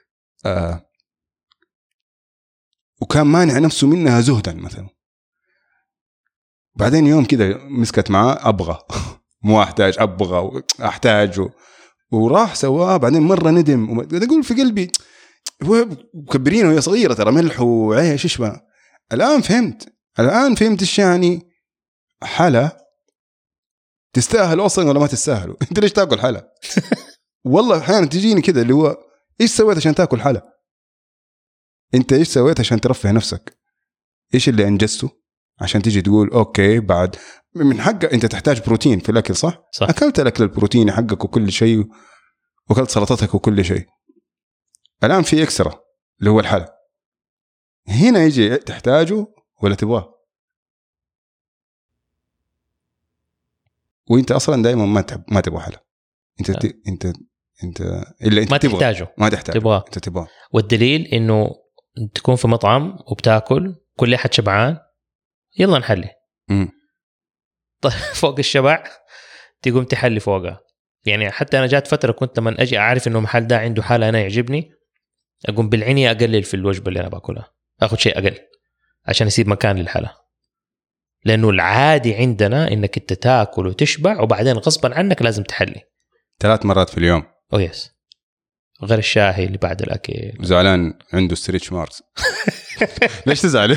وكان مانع نفسه منها زهدا مثلا. بعدين يوم كده مسكت معاه أبغى مو أحتاج، أبغى أحتاج، وراح سواه. بعدين مرة ندم، أقول في قلبي مكبرين وهي صغيرة ترى، ملح وعيش إيش بقى. الآن فهمت إيش يعني حلا تستاهل اصلا ولا ما تستاهل؟ انت ليش تاكل حلا؟ والله احيانا تجيني كده اللي هو ايش سويت عشان تاكل حلا؟ انت ايش سويت عشان ترفه نفسك؟ ايش اللي انجزته عشان تيجي تقول اوكي بعد من حقك انت تحتاج بروتين في الاكل صح؟ اكلت الاكل البروتيني حقك وكل شيء وكلت سلطتك وكل شيء، الان في اكسترا اللي هو الحلا، هنا يجي تحتاجه ولا تبغاه؟ وانت اصلا دائما ما تبغى حلا، انت الا انت ما تحتاجه، ما تحتاجه، تبغاه. انت تبغاه. والدليل انه تكون في مطعم وبتاكل كل احد شبعان، يلا نحلي. طيب فوق الشبع تقوم تحلي فوقها. يعني حتى انا جات فتره كنت لما اجي اعرف انه محل ده عنده حاله انا يعجبني، اقوم بالعيني اقلل في الوجبه اللي انا باكلها، اخذ شيء اقل عشان يسيب مكان للحلا. لانه العادي عندنا انك انت تاكل وتشبع وبعدين غصبا عنك لازم تحلي 3 مرات في اليوم. يس، غير الشاهي اللي بعد الاكل. زعلان عنده ستريتش ماركس. ليش تزعل؟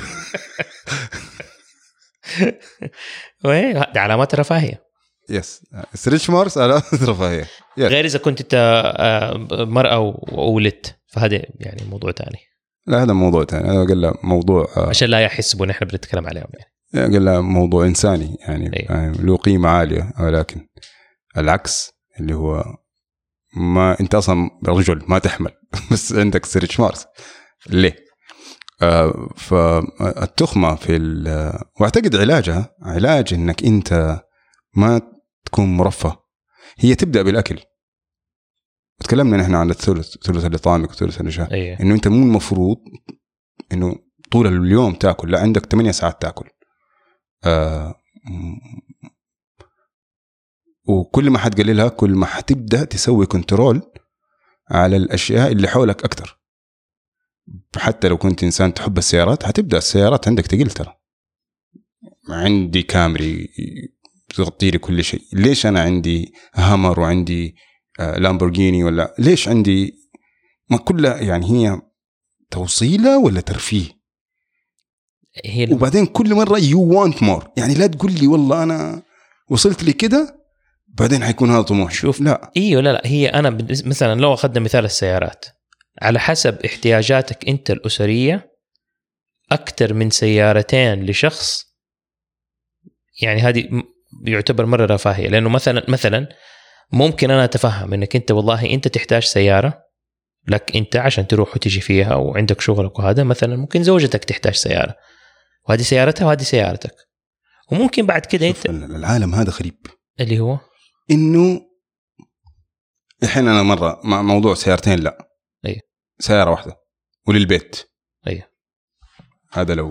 ده علامات رفاهيه. يس، ستريتش ماركس علامات رفاهيه. غير اذا كنت انت مرأة وولدت، فهذا يعني موضوع تاني. لا هذا موضوع تاني، هذا قال له موضوع عشان لا يحسبوا ان احنا بنتكلم عليهم يعني. قال له موضوع انساني يعني له قيمه عاليه، ولكن العكس اللي هو ما انت اصلا رجل ما تحمل بس عندك ستريتش ماركس ليه؟ فالتخمه في واعتقد علاجها علاج انك انت ما تكون مرفه. هي تبدا بالاكل، تكلمنا نحن عن الثلث اللي طعمك وثلث اللي شاء. انه انت مو المفروض انه طول اليوم تاكل، لا عندك 8 ساعات تاكل. وكل ما حتقللها كل ما حتبدا تسوي كنترول على الاشياء اللي حولك اكتر. حتى لو كنت انسان تحب السيارات، حتبدا السيارات عندك تقل. ترى عندي كامري تغطي لي كل شيء، ليش انا عندي هامر وعندي لامبورجيني؟ ولا ليش عندي ما كلها؟ يعني هي توصيله ولا ترفيه؟ وبعدين كل مره you want more، يعني لا تقول لي والله انا وصلت لي كده بعدين حيكون هذا طموح. شوف لا لا هي انا مثلا لو اخذنا مثال السيارات، على حسب احتياجاتك انت الاسريه اكثر من سيارتين لشخص، يعني هذه يعتبر مره رفاهيه. لانه مثلا ممكن انا اتفهم انك انت والله انت تحتاج سياره لك انت عشان تروح وتيجي فيها وعندك شغلك، وهذا مثلا ممكن زوجتك تحتاج سياره وهذه سيارتها وهذه سيارتك. وممكن بعد كده انت العالم هذا غريب، اللي هو انه الحين انا مره مع موضوع سيارتين، لا سياره واحده وللبيت. هذا لو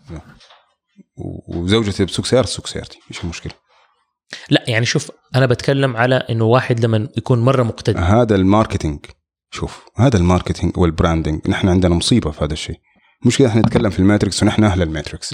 وزوجتي بسوق سيارة سوق سيارتي، ايش المشكله؟ لا يعني شوف انا بتكلم على انه واحد لما يكون مره مقتدر، هذا الماركتينج. شوف هذا الماركتينج والبراندنج، نحن عندنا مصيبه في هذا الشيء. مشكله احنا نتكلم في الماتريكس ونحن اهل الماتريكس.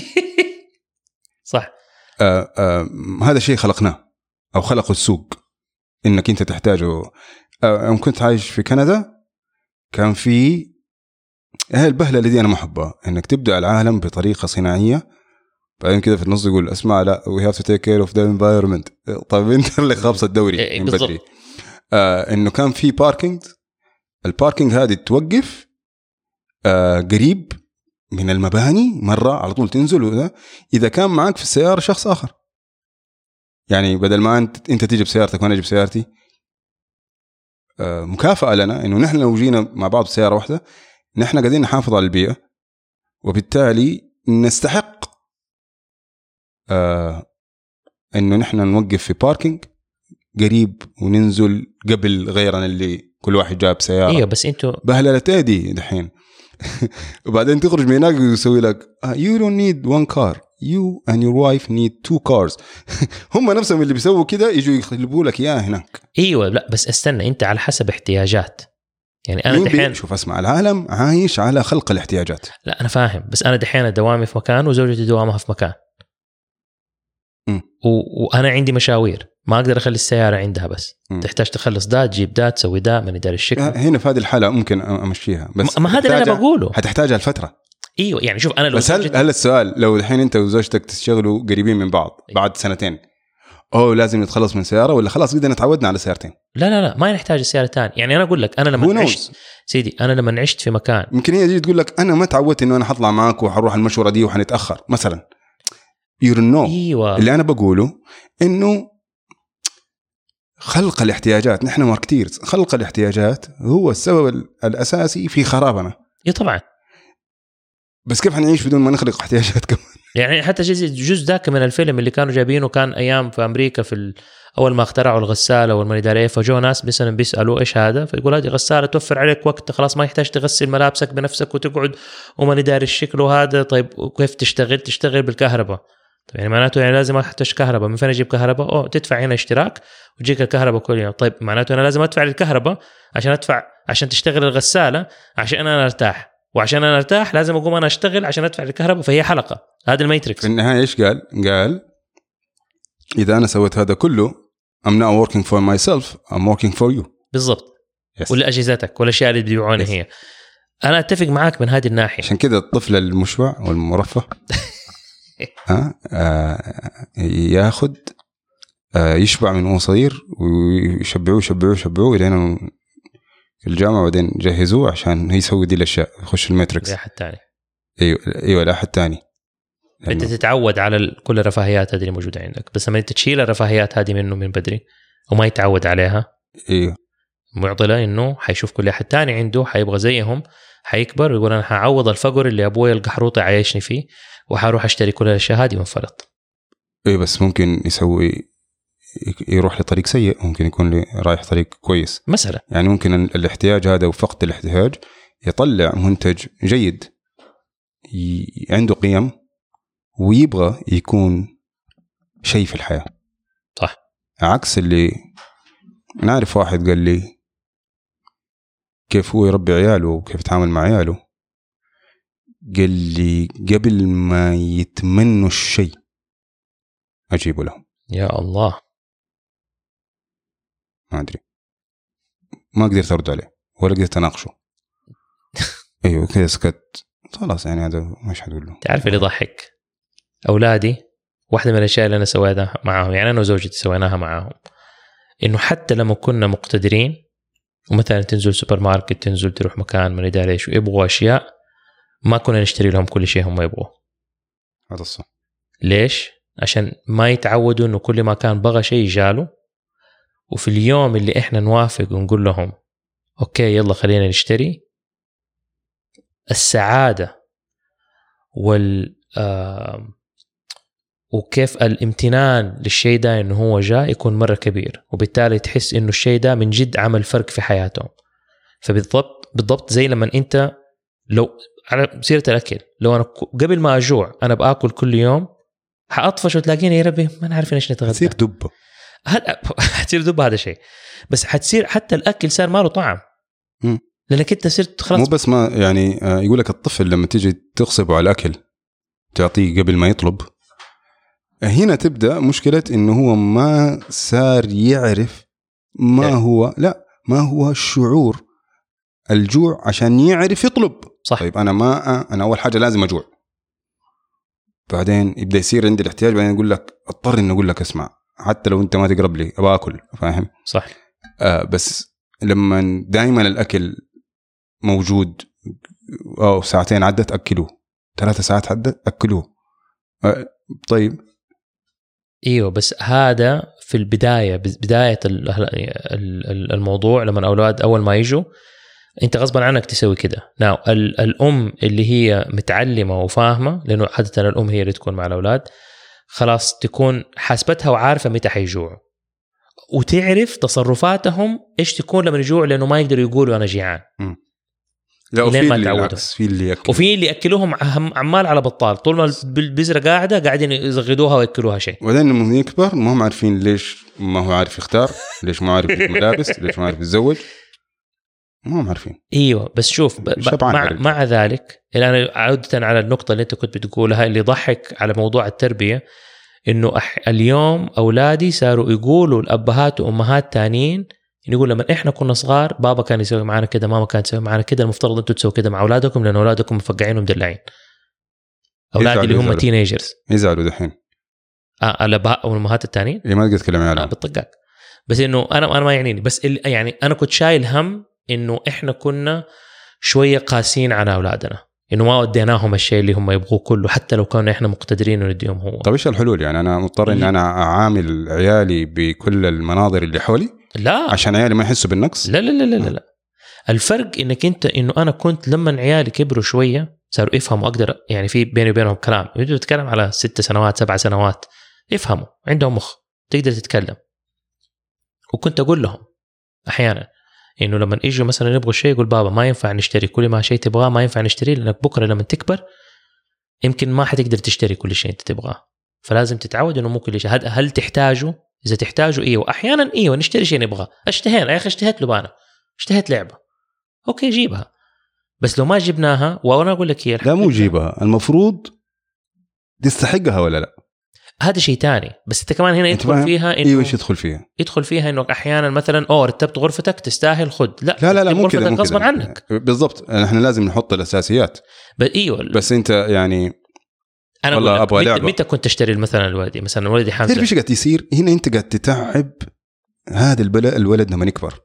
صح. هذا شيء خلقناه او خلقه السوق انك انت تحتاجه. يوم كنت عايش في كندا كان في هاي البهله التي انا ما احبها، انك تبدا العالم بطريقه صناعيه بعدين كده في النص يقول اسمع لا we have to take care of the environment. طيب انت اللي خابص الدوري من بدري. انه كان في باركينج، الباركينج هذه توقف قريب من المباني مرة على طول تنزل، وده إذا كان معك في السيارة شخص آخر، يعني بدل ما أنت تيجي بسيارتك وأنا أجي بسيارتي، مكافأة لنا إنه نحن لو جينا مع بعض بسيارة واحدة نحن قاعدين نحافظ على البيئة، وبالتالي نستحق إنه نحن نوقف في باركينج قريب وننزل قبل غيرنا اللي كل واحد جاب سيارة. إيه بس أنتوا بهلة تادي دحين. وبعدين تخرج من هناك ويسوي لك you don't need one car, you and your wife need 2 cars. هم نفسهم اللي بيسووا كده يجوا يخلبوا لك إياه هناك. ايوه لا بس استنى، انت على حسب احتياجات. يعني انا دحين شوف اسمع، العالم عايش على خلق الاحتياجات. لا انا فاهم، بس انا دحين دوامي في مكان وزوجتي دوامها في مكان. وانا عندي مشاوير ما اقدر اخلي السياره عندها، بس تحتاج تخلص ده تجيب ده تسوي ده من اداره الشكل. هنا في هذه الحاله ممكن امشيها، بس ما هذا اللي انا بقوله، هتحتاجها الفتره. ايوه يعني شوف انا لو بس هل السؤال لو الحين انت وزوجتك تشتغلوا قريبين من بعض بعد 2 سنين، لازم نتخلص من سيارة، ولا خلاص بدنا تعودنا على سيارتين. لا ما نحتاج السيارة تاني. يعني أنا أقول لك أنا لما عشت سيدي، أنا لما عشت في مكان يمكن هي تقول لك أنا ما تعودت إنه أنا حطلع معك وحروح المشورة دي وحنتأخر مثلا. أيوة. اللي أنا بقوله إنه خلق الاحتياجات، نحن ماركتير، خلق الاحتياجات هو السبب الأساسي في خرابنا. طبعا. بس كيف حنعيش بدون ما نخلق احتياجات كمان؟ يعني حتى جزء ذاك من الفيلم اللي كانوا جايبينه كان أيام في أمريكا في أول ما اخترعوا الغسالة والمندارية، فجوا ناس مثلا بيسألوا إيش هذا، فيقول هذه غسالة توفر عليك وقت، خلاص ما يحتاج تغسل ملابسك بنفسك وتقعد وما نداري الشكل وهذا. طيب وكيف تشتغل بالكهرباء؟ طيب يعني معناته يعني لازم أحتاج كهرباء. من فين أجيب كهرباء؟ تدفع هنا اشتراك وتجيك الكهرباء كل يوم. طيب معناته أنا لازم أدفع للكهرباء عشان تشتغل الغسالة عشان أنا أرتاح، وعشان أنا أرتاح لازم أقوم أنا أشتغل عشان أدفع للكهرباء. فهي حلقة. هذا الماتريكس. في النهاية إيش قال إذا أنا سويت هذا كله I'm not working for myself, I'm working for you. بالضبط. ولا أجهزتك ولا الأشياء اللي بيبيعونها هي. أنا أتفق معاك من هذه الناحية. عشان كده الطفل المشبع والمرفه ياخد يشبع من هو صغير ويشبعوه لين في الجامعة، وبعدين جهزوه عشان يسوي دي الأشياء، يخش الماتريكس. لا أحد تاني. أيوة لا أحد تاني. أنت تتعود على كل الرفاهيات هذه اللي موجودة عندك، بس لما تشيل الرفاهيات هذه منه من بدري وما يتعود عليها، أيوة معضلة إنه حيشوف كل أحد تاني عنده حيبغى زيهم، حيكبر ويقول أنا حعوض الفقر اللي أبوي القحروطي عايشني فيه وحروح أشتري كل الأشياء هذه وانفرط. إيه بس ممكن يروح لطريق سيء، ممكن يكون رايح طريق كويس مثلا. يعني ممكن الاحتياج هذا وفقد الاحتياج يطلع منتج جيد عنده قيم ويبغى يكون شيء في الحياة. صح. عكس اللي نعرف واحد قال لي كيف هو يربي عياله وكيف يتعامل مع عياله، قال لي قبل ما يتمنوا الشيء أجيبه لهم. يا الله. ما أدري، ما قدرت أرد عليه ولا قدرت أناقشه. أيوة كده سكت خلاص. يعني هذا مش حدول له. تعرف اللي ضحك أولادي، واحدة من الأشياء اللي أنا سويتها معهم، يعني أنا وزوجتي سويناها معهم، إنه حتى لما كنا مقتدرين ومثلا تنزل سوبر ماركت، تنزل تروح مكان ما ندري ايش ويبغوا أشياء، ما كنا نشتري لهم كل شيء هم يبغوا. هذا الصح. ليش؟ عشان ما يتعودوا إنه كل ما كان بغى شيء جاله، وفي اليوم اللي إحنا نوافق ونقول لهم أوكي يلا خلينا نشتري، السعادة وكيف الامتنان للشيء ده إنه هو جاء يكون مرة كبير، وبالتالي تحس إنه الشيء ده من جد عمل فرق في حياتهم. فبالضبط زي لما أنت لو على سيرة الأكل، لو أنا قبل ما أجوع أنا بأكل كل يوم، حأطفش وتلاقيني يا ربي ما نعرف إيش نتغدى. تصير دبة. حتصير دبة هذا شيء، بس حتصير حتى الأكل صار ما له طعم. لأنك أنت صرت خلاص. مو بس ما يعني يقول لك الطفل لما تيجي تغصبه على الأكل تعطيه قبل ما يطلب، هنا تبدأ مشكلة إنه هو ما صار يعرف ما هو ما هو الشعور الجوع عشان يعرف يطلب. صح. طيب أنا أول حاجة لازم أجوع، بعدين يبدأ يصير عندي الاحتياج، بعدين يقول لك اضطر إنه أقول لك اسمع حتى لو أنت ما تقرب لي أبغى أكل. فاهم؟ صح. بس لما دائما الأكل موجود، ساعتين عدت أكلوه، 3 ساعات عدت أكلوه. طيب ايوه بس هذا في بدايه الموضوع، لما الاولاد اول ما يجوا انت غصبا عنك تسوي كده. الام اللي هي متعلمه وفاهمه، لانه عاده الام هي اللي تكون مع الاولاد، خلاص تكون حاسبتها وعارفه متى حيجوعوا، وتعرف تصرفاتهم ايش تكون لما يجوع، لانه ما يقدروا يقولوا انا جيعان. لا في اللي وفي اللي ياكلوهم عمال على بطال، طول ما البذره قاعدين يزغدوها وياكلوها شيء. وبعدين لما يكبر ما هم عارفين ليش ما هو عارف يختار، ليش ما عارف ملابس، ليش ما عارف يتزوج، ما هم عارفين. ايوه بس شوف مع ذلك الان عودة على النقطه اللي انت كنت بتقولها، اللي ضحك على موضوع التربيه، انه اليوم اولادي صاروا يقولوا الابهات وامهات تانيين، يقول لما احنا كنا صغار بابا كان يسوي معنا كده، ماما كانت تسوي معنا كده، المفترض انتوا تسووا كده مع اولادكم، لان اولادكم مفقعين ومدلعين. اولادي اللي هم تينيجرز يزعلوا دحين. الاباء والامهات الثانيين ما تقدر تتكلم عليهم بالطقاق. بس انه انا ما يعنيني، بس يعني انا كنت شايل هم انه احنا كنا شويه قاسين على اولادنا، انه ما وديناهم الشيء اللي هم يبغوه كله حتى لو كنا احنا مقتدرين ونديهم هو. طيب ايش الحلول؟ يعني انا مضطر ان انا اعامل عيالي بكل المناظر اللي حولي لا عشان عيالي ما يحسوا بالنقص؟ لا لا لا لا, لا. الفرق انك انت انه انا كنت لما عيالي كبروا شويه صاروا يفهموا، اقدر يعني في بيني وبينهم كلام، يجوا تتكلم على 6 سنوات 7 سنوات يفهموا، عندهم مخ تقدر تتكلم. وكنت اقول لهم احيانا انه لما يجوا مثلا يبغوا شيء يقول بابا ما ينفع نشتري كل ما شيء تبغاه، ما ينفع نشتريه لانك بكره لما تكبر يمكن ما حتقدر تشتري كل شيء انت تبغاه، فلازم تتعود انه مو كل شيء. هل تحتاجه؟ اذا تحتاجه ايوه، احيانا ايوه نشتري شيء نبغاه. اشتهينا يا اخي، اشتهيت لبانه، اشتهيت لعبه، اوكي جيبها. بس لو ما جبناها، وانا اقول لك هي لا مو جيبها، المفروض تستحقها ولا لا، هذا شيء تاني. بس انت كمان هنا يدخل فيها انه ايوه ايش يدخل فيها؟ يدخل فيها انه احيانا مثلا رتبت غرفتك تستاهل خد، لا لا لا لا مو كذا غصبا عنك. بالضبط، احنا لازم نحط الاساسيات. ايوه بس انت يعني انا والله ابغى لعبه، متى كنت اشتري مثلا الولدي، مثلا ولدي حمزه، تعرف ايش قاعد يصير هنا؟ انت قاعد تتعب هذا الولد لما يكبر.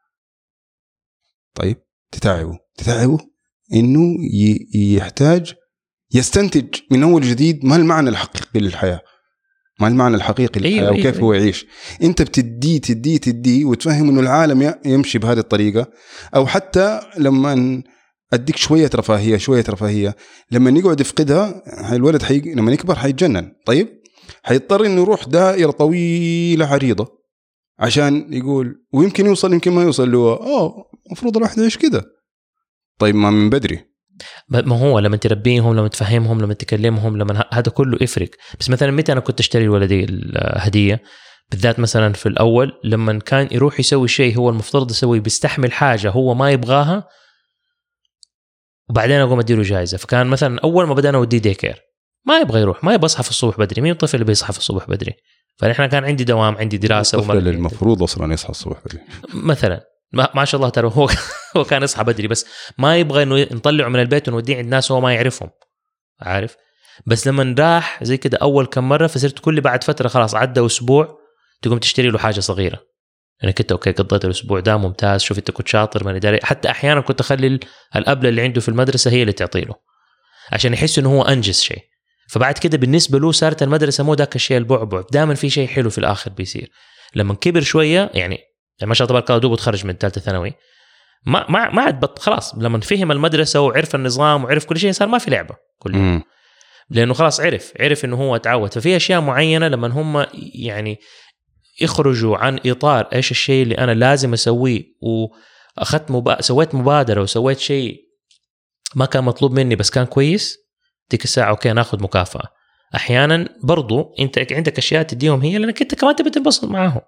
طيب تتعبه انه يحتاج يستنتج من اول جديد ما المعنى الحقيقي للحياه، ما المعنى الحقيقي للحياه وكيف هو يعيش. انت بتديه وتفهم انه العالم يمشي بهذه الطريقه. او حتى لما اديك شويه رفاهيه لما يقعد يفقدها الولد لما يكبر حيتجنن. طيب حيضطر انه يروح دائره طويله عريضه عشان يقول، ويمكن يوصل يمكن ما يوصل له المفروض الواحد يعيش كده. طيب ما من بدري، ما هو لما تربيهم، لما تفهمهم، لما تكلمهم، لما هذا كله يفرق. بس مثلا متى انا كنت اشتري لولدي الهديه بالذات، مثلا في الاول لما كان يروح يسوي شيء هو المفترض يسويه، بيستحمل حاجه هو ما يبغاها، وبعدين اقوم اديله جائزه. فكان مثلا اول ما بدانا اوديه ديكير ما يبغى يروح، ما يبغى يصحى في الصبح بدري. مين الطفل اللي بيصحى في الصبح بدري؟ فنحن كان عندي دوام، عندي دراسه، الطفل اللي المفروض اصلا يصحى الصبح بدري مثلا ما شاء الله ترى هو كان يصحى بدري، بس ما يبغى انه نطلعه من البيت ونوديه عند ناس هو ما يعرفهم، عارف. بس لما راح زي كده اول كم مره، فصرت كل بعد فتره خلاص عدى اسبوع تقوم تشتري له حاجه صغيره، انا كنت اوكي قضيت الاسبوع ده ممتاز، شوف انت كنت شاطر ما ادري. حتى احيانا كنت اخلي الابله اللي عنده في المدرسه هي اللي تعطي له عشان يحس انه هو انجز شيء. فبعد كده بالنسبه له صارت المدرسه مو ذاك الشيء البعبع، دائما في شيء حلو في الاخر بيصير. لما كبر شويه يعني ما شاء الله تبارك الله دوبه تخرج من ثالثه ثانوي، ما عاد خلاص لما فهم المدرسه وعرف النظام وعرف كل شيء، صار ما في لعبه كل يوم، لانه خلاص عرف انه هو تعود. ففي اشياء معينه لما هم يعني يخرجوا عن اطار ايش الشيء اللي انا لازم اسويه، واخذت سويت مبادره وسويت شيء ما كان مطلوب مني بس كان كويس، تلك الساعه اوكي ناخذ مكافاه. احيانا برضو انت عندك اشياء تديهم هي لانك انت كمان تبي تنبسط معاهم،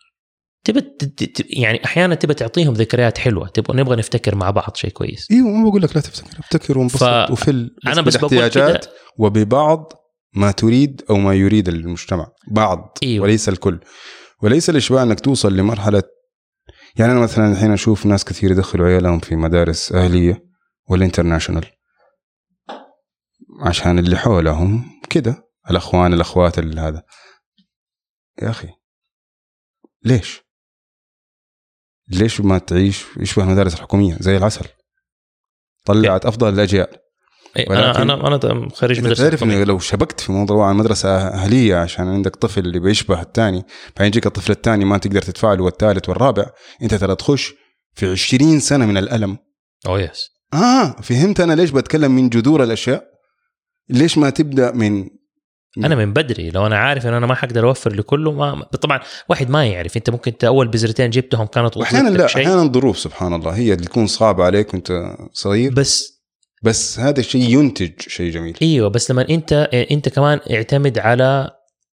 يعني احيانا تبى تعطيهم ذكريات حلوه، نبغى نفتكر مع بعض شيء كويس. ايوه ما بقول لك لا تفتكر وانبسط انا بس بالاحتياجات وببعض ما تريد او ما يريد المجتمع، بعض أيوة. وليس الكل، وليس الاشباع انك توصل لمرحله. يعني انا مثلا الحين اشوف ناس كثير يدخلوا عيالهم في مدارس اهليه ولا انترناشونال عشان اللي حولهم كده الاخوان الاخوات هذا. يا اخي ليش ما تعيش يشبه المدارس الحكومية زي العسل؟ طلعت أفضل الأجيال. أنا خريج مدرسة تعرف إنه لو شبكت في موضوع مدرسة أهلية عشان عندك طفل اللي بيشبه الثاني، فيجيك الطفل الثاني ما تقدر تدفع له والثالث والرابع، أنت ترى تخش في 20 سنة من الألم. يس فهمت أنا ليش بتكلم من جذور الأشياء؟ ليش ما تبدأ أنا من بدري؟ لو أنا عارف إن أنا ما حقدر أوفر لكله طبعا واحد ما يعرف. أنت ممكن أول بذرتين جبتهم كانت أحيانا لا أحيانا الظروف سبحان الله هي اللي تكون صعبة عليك وأنت صغير، بس هذا الشيء ينتج شيء جميل. ايوه بس لما انت كمان اعتمد على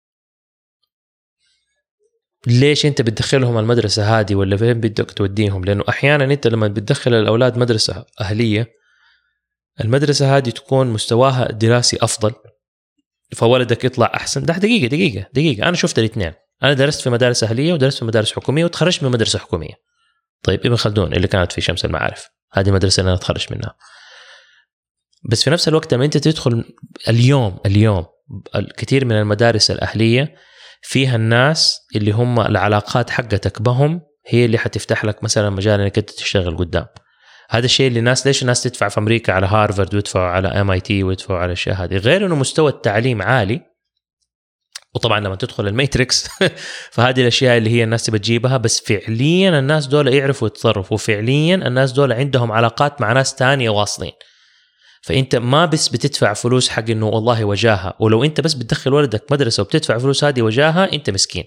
ليش انت بتدخلهم المدرسه هذه ولا فين بدك توديهم. لانه احيانا انت لما بتدخل الاولاد مدرسه اهليه، المدرسه هذه تكون مستواها الدراسي افضل، فولدك يطلع احسن. ده دقيقه انا شفت الاثنين. انا درست في مدارس اهليه ودرست في مدارس حكوميه وتخرجت من مدرسه حكوميه. طيب ابن خلدون اللي كانت في شمس المعارف، هذه مدرسه اللي انا تخرجت منها. بس في نفس الوقت لما انت تدخل اليوم الكثير من المدارس الأهلية فيها الناس اللي هم العلاقات حقتك بهم هي اللي حتفتح لك مثلا مجال انك انت تشتغل قدام. هذا الشيء اللي ليش الناس تدفع في امريكا على هارفارد ويدفعوا على MIT ويدفعوا على الاشياء هذه، غير انه مستوى التعليم عالي. وطبعا لما تدخل الماتريكس فهذه الاشياء اللي هي الناس بتجيبها، بس فعليا الناس دول يعرفوا يتصرفوا، وفعليا الناس دول عندهم علاقات مع ناس تانية واصلين. فانت ما بس بتدفع فلوس حق انه والله وجاهه، ولو انت بس بتدخل ولدك مدرسه وبتدفع فلوس هذه وجاهه انت مسكين.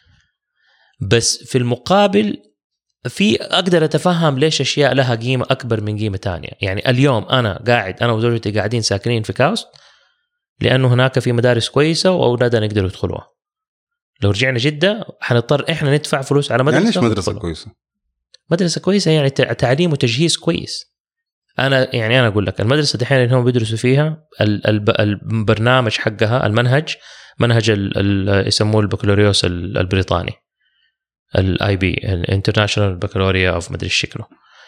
بس في المقابل في اقدر اتفهم ليش اشياء لها قيمه اكبر من قيمه تانية. يعني اليوم انا قاعد، انا وزوجتي قاعدين ساكنين في كاوست لانه هناك في مدارس كويسه واولادنا يقدروا يدخلوها. لو رجعنا جده حنضطر احنا ندفع فلوس على مدرسه. يعني ليش مدرسه كويسه؟ مدرسه كويسه يعني تعليم وتجهيز كويس. انا اقول لك المدرسه دحين اللي هم بيدرسوا فيها البرنامج حقها، المنهج يسموه البكالوريوس البريطاني، الIB الانترناشونال بكالوريا اوف مدري شكله.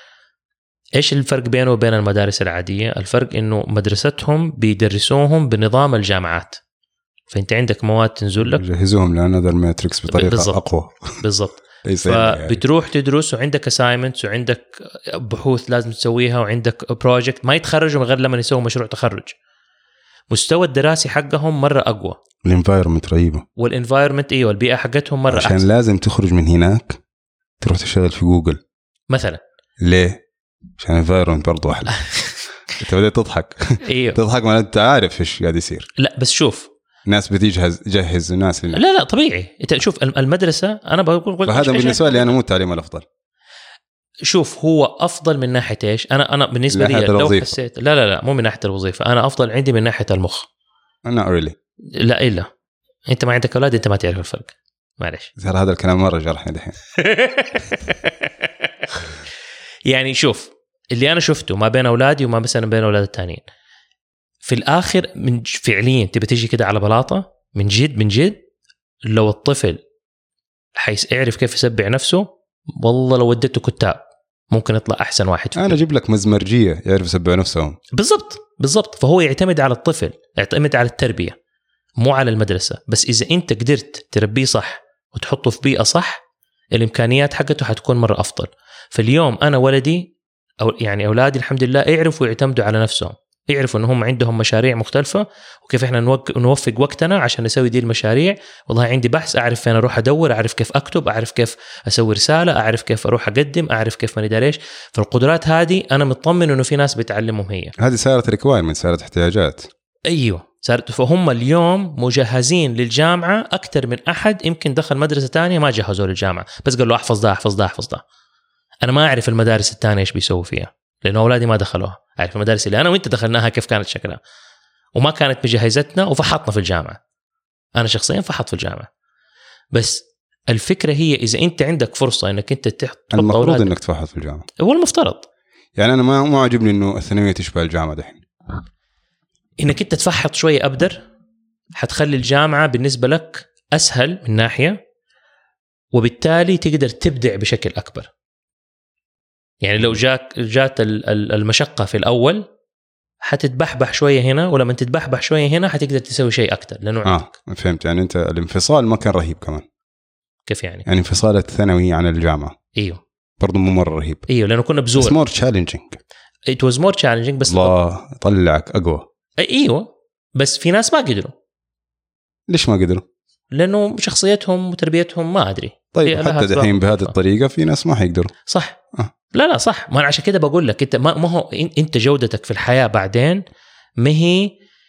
ايش الفرق بينه وبين المدارس العاديه؟ الفرق انه مدرستهم بيدرسوهم بنظام الجامعات، فانت عندك مواد تنزل لك جهزوهم لان هذا الماتريكس بطريقه بالزبط. اقوى بالضبط. فبتروح تدرس وعندك assignments وعندك بحوث لازم تسويها وعندك بروجكت، ما يتخرجوا غير لما يسووا مشروع تخرج. مستوى الدراسي حقهم مرة أقوى، الانفايرمنت رهيبة، والانفايرمنت ايوه البيئة حقتهم مرة عشان أحسن. لازم تخرج من هناك تروح تشتغل في جوجل مثلا. ليه؟ عشان الانفايرمنت برضو أحلى. انت بدأت تضحك. ايوه تضحك ما انت عارف ايش قاعد يصير. لا بس شوف ناس بتجهز ناس لا طبيعي. انت شوف المدرسة انا بقول فهذا بالنسبة لي انا مو التعليم الافضل. شوف هو افضل من ناحيه ايش؟ انا بالنسبه لي لو حسيت لا مو من ناحيه الوظيفه، انا افضل عندي من ناحيه المخ. انا really. لا الا انت ما عندك اولاد انت ما تعرف الفرق، معلش. ترى هذا الكلام مره جرحني دحين. يعني شوف اللي انا شفته ما بين اولادي وما مثلا بين اولاد الثانيين في الاخر من فعليا تبي تيجي كده على بلاطه من جد لو الطفل يعرف كيف يسبع نفسه والله لو وديته كتاب ممكن يطلع احسن واحد فيه. انا اجيب لك مزمرجيه يعرف يسبع نفسهم. بالضبط. فهو يعتمد على الطفل، يعتمد على التربيه مو على المدرسه. بس اذا انت قدرت تربيه صح وتحطه في بيئه صح الامكانيات حقته حتكون مره افضل. فاليوم انا ولدي او يعني اولادي الحمد لله يعرفوا يعتمدوا على نفسهم، يعرفوا انهم عندهم مشاريع مختلفه وكيف احنا نوفق وقتنا عشان نسوي دي المشاريع. والله عندي بحث اعرف فين اروح ادور، اعرف كيف اكتب، اعرف كيف اسوي رساله، اعرف كيف اروح اقدم، اعرف كيف ما ندري ايش. فالقدرات هذه انا مطمن انه في ناس بتعلمهم هي. هذه صارت ريكوايرمنت، صارت احتياجات. ايوه صارت. فهم اليوم مجهزين للجامعه اكثر من احد يمكن دخل مدرسه تانية ما جهزوا للجامعه، بس قال له احفظ ده. انا ما اعرف المدارس الثانيه ايش بيسووا فيها لأن أولادي ما دخلوها. أعرف المدارس اللي أنا وإنت دخلناها كيف كانت شكلها وما كانت مجهزتنا وفحطنا في الجامعة. أنا شخصيا فحط في الجامعة. بس الفكرة هي إذا أنت عندك فرصة إنك أنت تحط المفروض إنك تفحط في الجامعة. هو المفترض. يعني أنا ما عجبني إنه الثانوية تشبه الجامعة دحين. إنك أنت تفحط شوية أبدر حتخلي الجامعة بالنسبة لك أسهل من ناحية وبالتالي تقدر تبدع بشكل أكبر. يعني لو جات المشقة في الأول حتتبحبح شوية هنا، ولما تتبحبح شوية هنا حتقدر تسوي شيء أكتر لأنه عندك. فهمت. يعني أنت الانفصال ما كان رهيب كمان. كيف يعني انفصال الثانوي عن الجامعة. أيوه برضو مو مرة رهيب. أيوه لأنه كنا بزور. It's more challenging. It was more challenging بس الله يطلعك أقوى. أيوه بس في ناس ما قدروا. ليش ما قدروا؟ لأنه شخصيتهم وتربيتهم ما أدري. طيب حتى دحين بهذه الطريقة في ناس ما حيقدروا. صح. لا صح. ما أنا عشان كده بقول لك أنت ما هو أنت جودتك في الحياة بعدين ما هي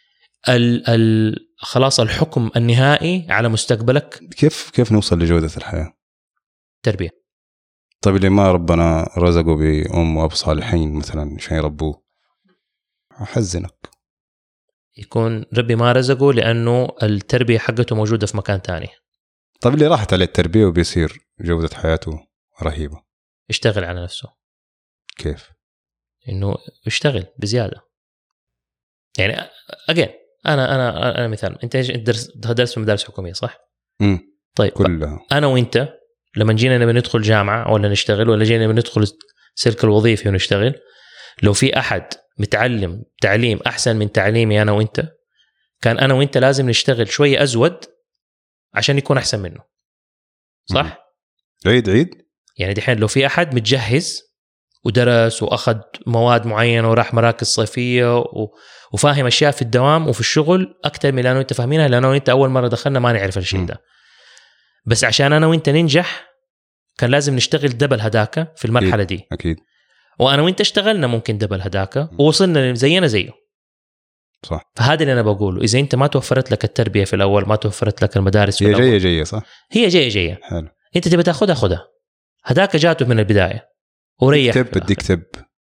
خلاص الحكم النهائي على مستقبلك. كيف نوصل لجودة الحياة؟ تربية. طيب اللي ما ربنا رزقه بأم وأب صالحين مثلا عشان يربوه أحزنك. يكون ربي ما رزقه لأنه التربية حقته موجودة في مكان تاني. طيب اللي راحت على التربية وبيصير جودة حياته رهيبة. اشتغل على نفسه. كيف؟ إنه اشتغل بزيادة. يعني أجين أنا مثال أنت درست في مدارس حكومية صح؟ طيب كلها. أنا وأنت لما جينا نبي ندخل جامعة ولا نشتغل ولا جينا نبي ندخل سلك الوظيفي ونشتغل، لو في أحد متعلم تعليم أحسن من تعليمي أنا وأنت كان أنا وإنت لازم نشتغل شوية أزود عشان يكون أحسن منه، صح؟ عيد يعني دحين لو في أحد متجهز ودرس وأخذ مواد معينة وراح مراكز صيفية وفاهم أشياء في الدوام وفي الشغل أكتر من أنا وإنت فاهمينها، لأنه وإنت أول مرة دخلنا ما نعرف الشيء ده. بس عشان أنا وإنت ننجح كان لازم نشتغل دبل هداك في المرحلة دي. أكيد. وأنا وإنت اشتغلنا ممكن دبل هداك ووصلنا زينا زيه. صح. فهذا اللي أنا بقوله، إذا أنت ما توفرت لك التربية في الأول، ما توفرت لك المدارس في الأول، هي جاية صح؟ هي جاية. حلو. أنت تبي تاخدها خدها، هداك جاته من البداية وريح. بدك تب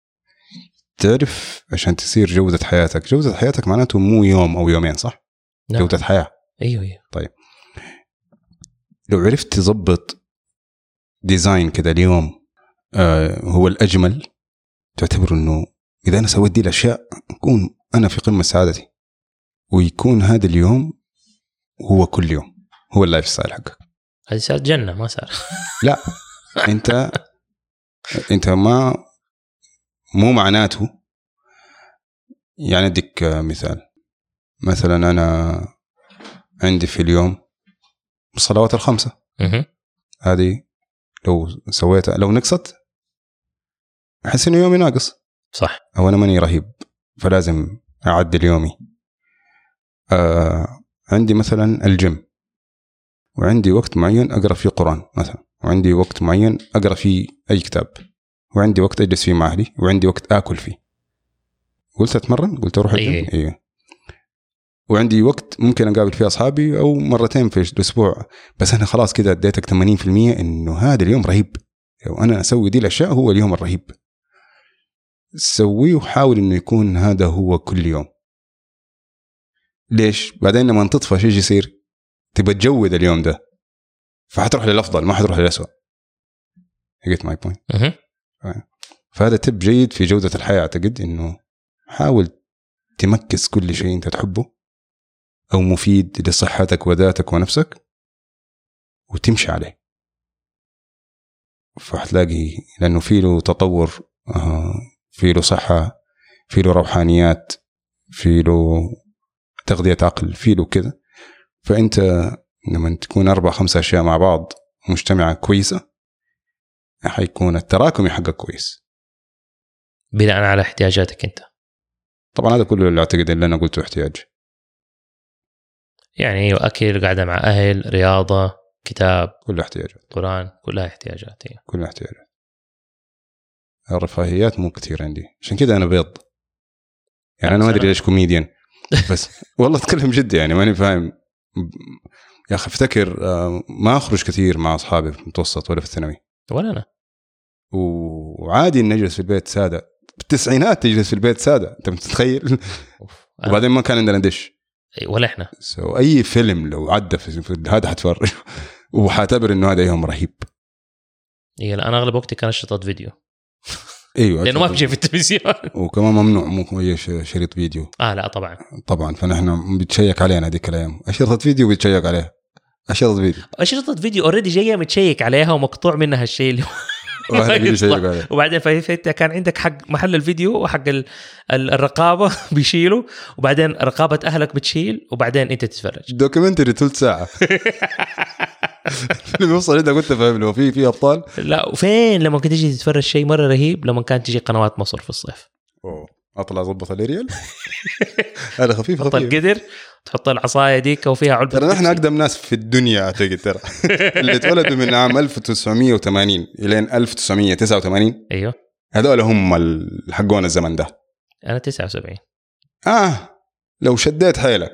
تعرف عشان تصير جودة حياتك معناته مو يوم أو يومين، صح؟ نعم. جودة حياة. أيوه. طيب لو عرفت تضبط ديزاين كده اليوم هو الأجمل، تعتبر أنه إذا أنا سويت دي الأشياء أكون أنا في قمة سعادتي، ويكون هذا اليوم هو كل يوم هو اللايف ستايل حقك. هذه صارت جنة ما صار. لا أنت مو معناته يعني. أديك مثلا أنا عندي في اليوم الصلوات الخمسة، هذه لو سويتها لو نقصت أحس إنه يومي ناقص، صح؟ أو أنا ماني رهيب فلازم أعدل يومي. عندي مثلا الجيم، وعندي وقت معين أقرأ فيه قرآن مثلا، وعندي وقت معين أقرأ فيه أي كتاب، وعندي وقت أجلس فيه مع أهلي، وعندي وقت آكل فيه. قلت أتمرن، قلت أروح الجيم. إيه. وعندي وقت ممكن أقابل فيه أصحابي أو مرتين في الأسبوع. بس أنا خلاص كده اديتك 80% إنه هذا اليوم رهيب، لو أنا أسوي دي الأشياء هو اليوم الرهيب. سويه وحاول إنه يكون هذا هو كل يوم. ليش؟ بعدين لما تطفى شيء يصير تبى تجود اليوم ده، فحتروح للأفضل ما حتروح للأسوأ. you get my point. فهذا تب جيد في جودة الحياة. أعتقد إنه حاول تمكس كل شيء أنت تحبه أو مفيد لصحتك وذاتك ونفسك وتمشي عليه، فحتلاقي لأنه فيه له تطور، فيه له صحة، فيه له روحانيات، فيه له تغذية عقل، فيه له كذا. فأنت لما تكون 4-5 أشياء مع بعض مجتمعة كويسة حيكون التراكمي حقك كويس بناء على احتياجاتك أنت. طبعا هذا كله اللي أعتقد اللي أنا قلته احتياج، يعني أكل، قاعدة مع أهل، رياضة، كتاب، كلها احتياجات، قرآن، كلها احتياجات. كلها احتياجات. الرفاهيات مو كتير عندي، عشان كده أنا بيض يعني. أنا ما أدري ليش كوميديان بس والله أتكلم جد يعني ماني فاهم يا أخي. افتكر ما أخرج كثير مع أصحابي في المتوسط ولا في الثانوي ولا أنا، وعادي نجلس في البيت سادة. بالتسعينات تجلس في البيت سادة، أنت متخيل؟ وبعدين ما كان عندنا دش ولا إحنا. أي فيلم لو عدى في هذا حتفرج وحاتبر إنه هذا يوم رهيب. إيه لا، أنا أغلب وقتي كان شريط فيديو. ايوه لانه ما بيجي في التلفزيون وكمان ممنوع مو شريط فيديو. لا طبعا فنحن بتشيك علينا هذيك الايام اشرطه فيديو بتشيك عليها. اشرطه فيديو اوريدي جايه متشيك عليها ومقطوع منها الشيء اللي وبعدين فانت كان عندك حق محل الفيديو وحق الرقابه بيشيلوا، وبعدين رقابه اهلك بتشيل، وبعدين انت تتفرج دوكيومنتري ثلث ساعه اللي بيوصل انت كنت فاهم له في ابطال. لا وفين لما كنت تجي تتفرج شيء مره رهيب لما كانت تجي قنوات مصر في الصيف. اطلع اضبط الريال هذا خفيف تحط القدر، تحط العصايه ديك وفيها علبه. ترى نحن اقدم ناس في الدنيا اعتقد، ترى اللي اتولدوا من عام 1980 الى 1989. ايوه هذول هم حقون الزمن ده. انا 79. لو شديت حيلك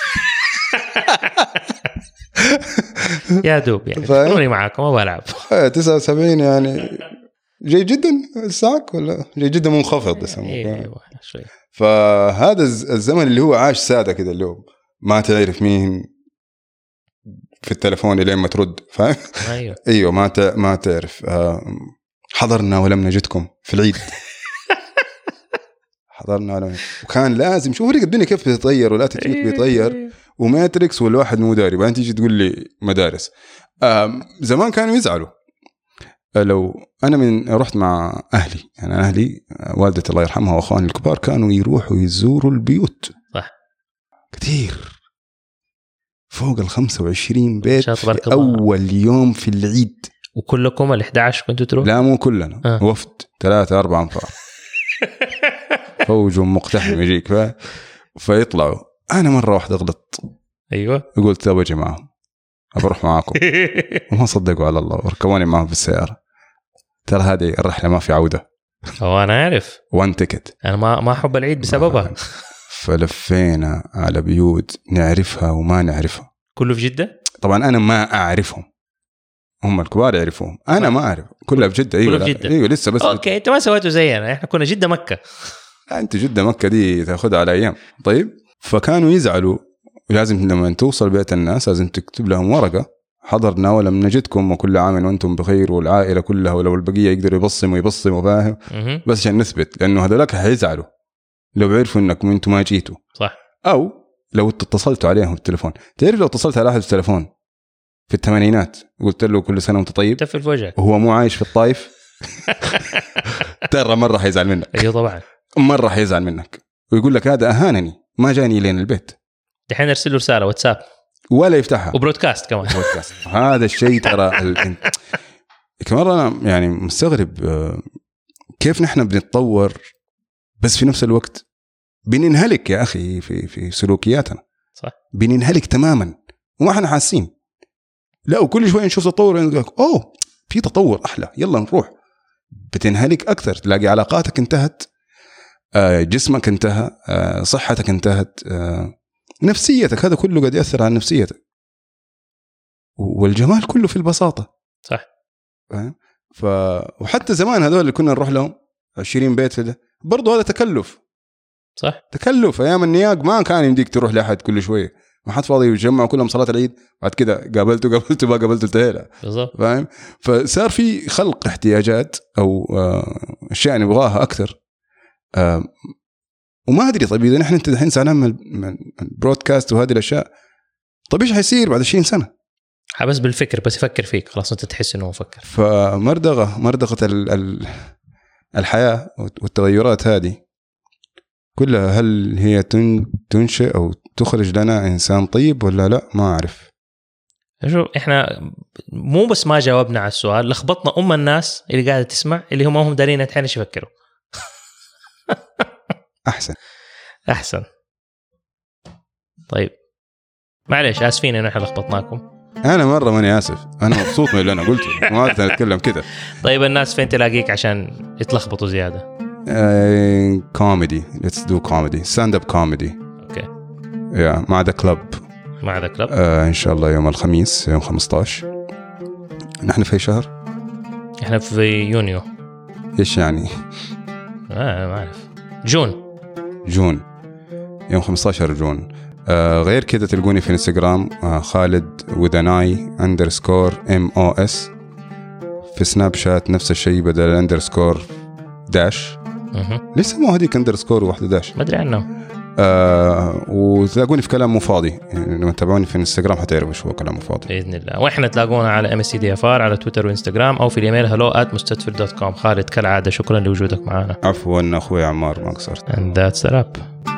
يا دوب يعني خلوني معاكم ما بلعب. 79 يعني جيد جدا الساعك ولا جيد جدا منخفض اسمه. ايوه شوي. فهذا الزمن اللي هو عاش ساده كده، اللي هو ما تعرف مين في التليفون لين ما ترد، فاهم؟ ايوه ما تعرف. حضرنا ولم نجدكم في العيد حضرنا ولم، وكان لازم شوف الدنيا كيف بتتغير ولا تكيف بيتغير، وماتريكس والواحد مو داري. بعدين تيجي تقول لي مدارس. زمان كانوا يزعلوا لو أنا رحت مع أهلي، يعني أهلي والدتي الله يرحمها وأخواني الكبار كانوا يروحوا يزوروا البيوت. صح. كتير فوق 25 بيت في الله. أول يوم في العيد. وكلكم 11 كنتوا تروح؟ لا مو كلنا وفد 3-4 أنفار فوج مقتحم يجيك فيطلعوا. أنا مرة واحدة غلطت أيوة قلت أبغى أجي معهم أبروح معاكم وما صدقوا على الله وركبوني معهم في السيارة. ترى هذه الرحلة ما في عودة. أنا أعرف 1 تيكت. أنا ما أحب العيد بسببها. فلفينا على بيوت نعرفها وما نعرفها. كله في جدة؟ طبعا أنا ما أعرفهم هم الكبار يعرفوهم أنا ما أعرف. كلها في جدة. أيوة, أيوة لسه بس أوكي أنت ما سويتوا زينا إحنا كنا جدة مكة. أنت جدة مكة دي تأخذها على أيام. طيب فكانوا يزعلوا لازم لما توصل بيت الناس لازم تكتب لهم ورقة حضرنا ولم نجدكم وكل عام وأنتم بخير والعائلة كلها ولو البقية يقدروا يبصموا فاهم بس عشان نثبت لأنه هذولك هيزعلوا لو عرفوا إنكم أنتم ما جيتوا صح. أو لو اتصلتوا عليهم بالتليفون. تعرف لو اتصلت على أحد بالتليفون في الثمانينات قلت له كل سنة وأنت طيب تفل في وجهك وهو مو عايش في الطائف ترى مرة حيزعل منك. أيوة طبعا مرة حيزعل منك ويقول لك هذا أهانني ما جاني لين البيت. دحين ارسل له رسالة واتساب ولا يفتحها وبرودكاست كمان. هذا الشيء ترى كمان أنا يعني مستغرب كيف نحن بنتطور بس في نفس الوقت بننهلك يا أخي في سلوكياتنا. صح بننهلك تماما وما احنا حاسين. لا وكل شوي نشوف تطور ونقول أوه في تطور أحلى يلا نروح. بتنهلك أكثر تلاقي علاقاتك انتهت جسمك انتهى صحتك انتهت نفسيتك هذا كله قد يأثر على نفسيتك. والجمال كله في البساطة. صح. وحتى زمان هذول اللي كنا نروح لهم 20 بيت ده برضو هذا تكلف. صح تكلف. أيام النياق ما كان يمديك تروح لأحد كل شوية ما حد فاضي يجمع كلهم صلاة العيد بعد كده قابلته ما قابلته انتهينا بالضبط. فاهم. فصار في خلق احتياجات أو أشياء نبغاها أكثر وما أدري. طيب إذا نحن الحين زعلان من البرودكاست وهذه الأشياء طيب إيش حيصير بعد 20 سنة؟ بس بالفكر بس يفكر فيك خلاص أنت تحس إنه مفكر. فمردغة الحياة والتغيرات هذه كلها هل هي تنشئ أو تخرج لنا إنسان طيب ولا لا ما أعرف. شوف إحنا مو بس ما جاوبنا على السؤال لخبطنا الناس اللي قاعدة تسمع اللي هم دارين الحين إيش يفكروا. أحسن. طيب معليش آسفين إنه إحنا لخبطناكم. أنا مرة ماني آسف أنا مبسوط من اللي أنا قلته ما أقدر أتكلم كده. طيب الناس فين تلاقيك عشان يتلخبطوا زيادة؟ كوميدي let's do comedy stand up comedy. أوكي. يا مع ذا كلب. إن شاء الله يوم الخميس يوم 15. نحن في شهر؟ إحنا في يونيو. إيش يعني؟ ما أعرف. جون يوم 15 جون. غير كده تلقوني في انستغرام خالد _MOS. في سناب شات نفس الشيء بدل الاندرسكور داش. لسه مو هذيك اندرسكور واحدة داش ما أدري عنه. وتلاقوني في كلام مو فاضي يعني لما تتابعوني في انستغرام حتعرفوا شو كلام مو فاضي بإذن الله. وإحنا تلاقونا على MSCDFR على تويتر وإنستغرام أو في الإيميل hello@mustadfir.com. خالد كالعادة شكرا لوجودك معنا. عفوا أخوي عمار ما قصرت. And that's a wrap.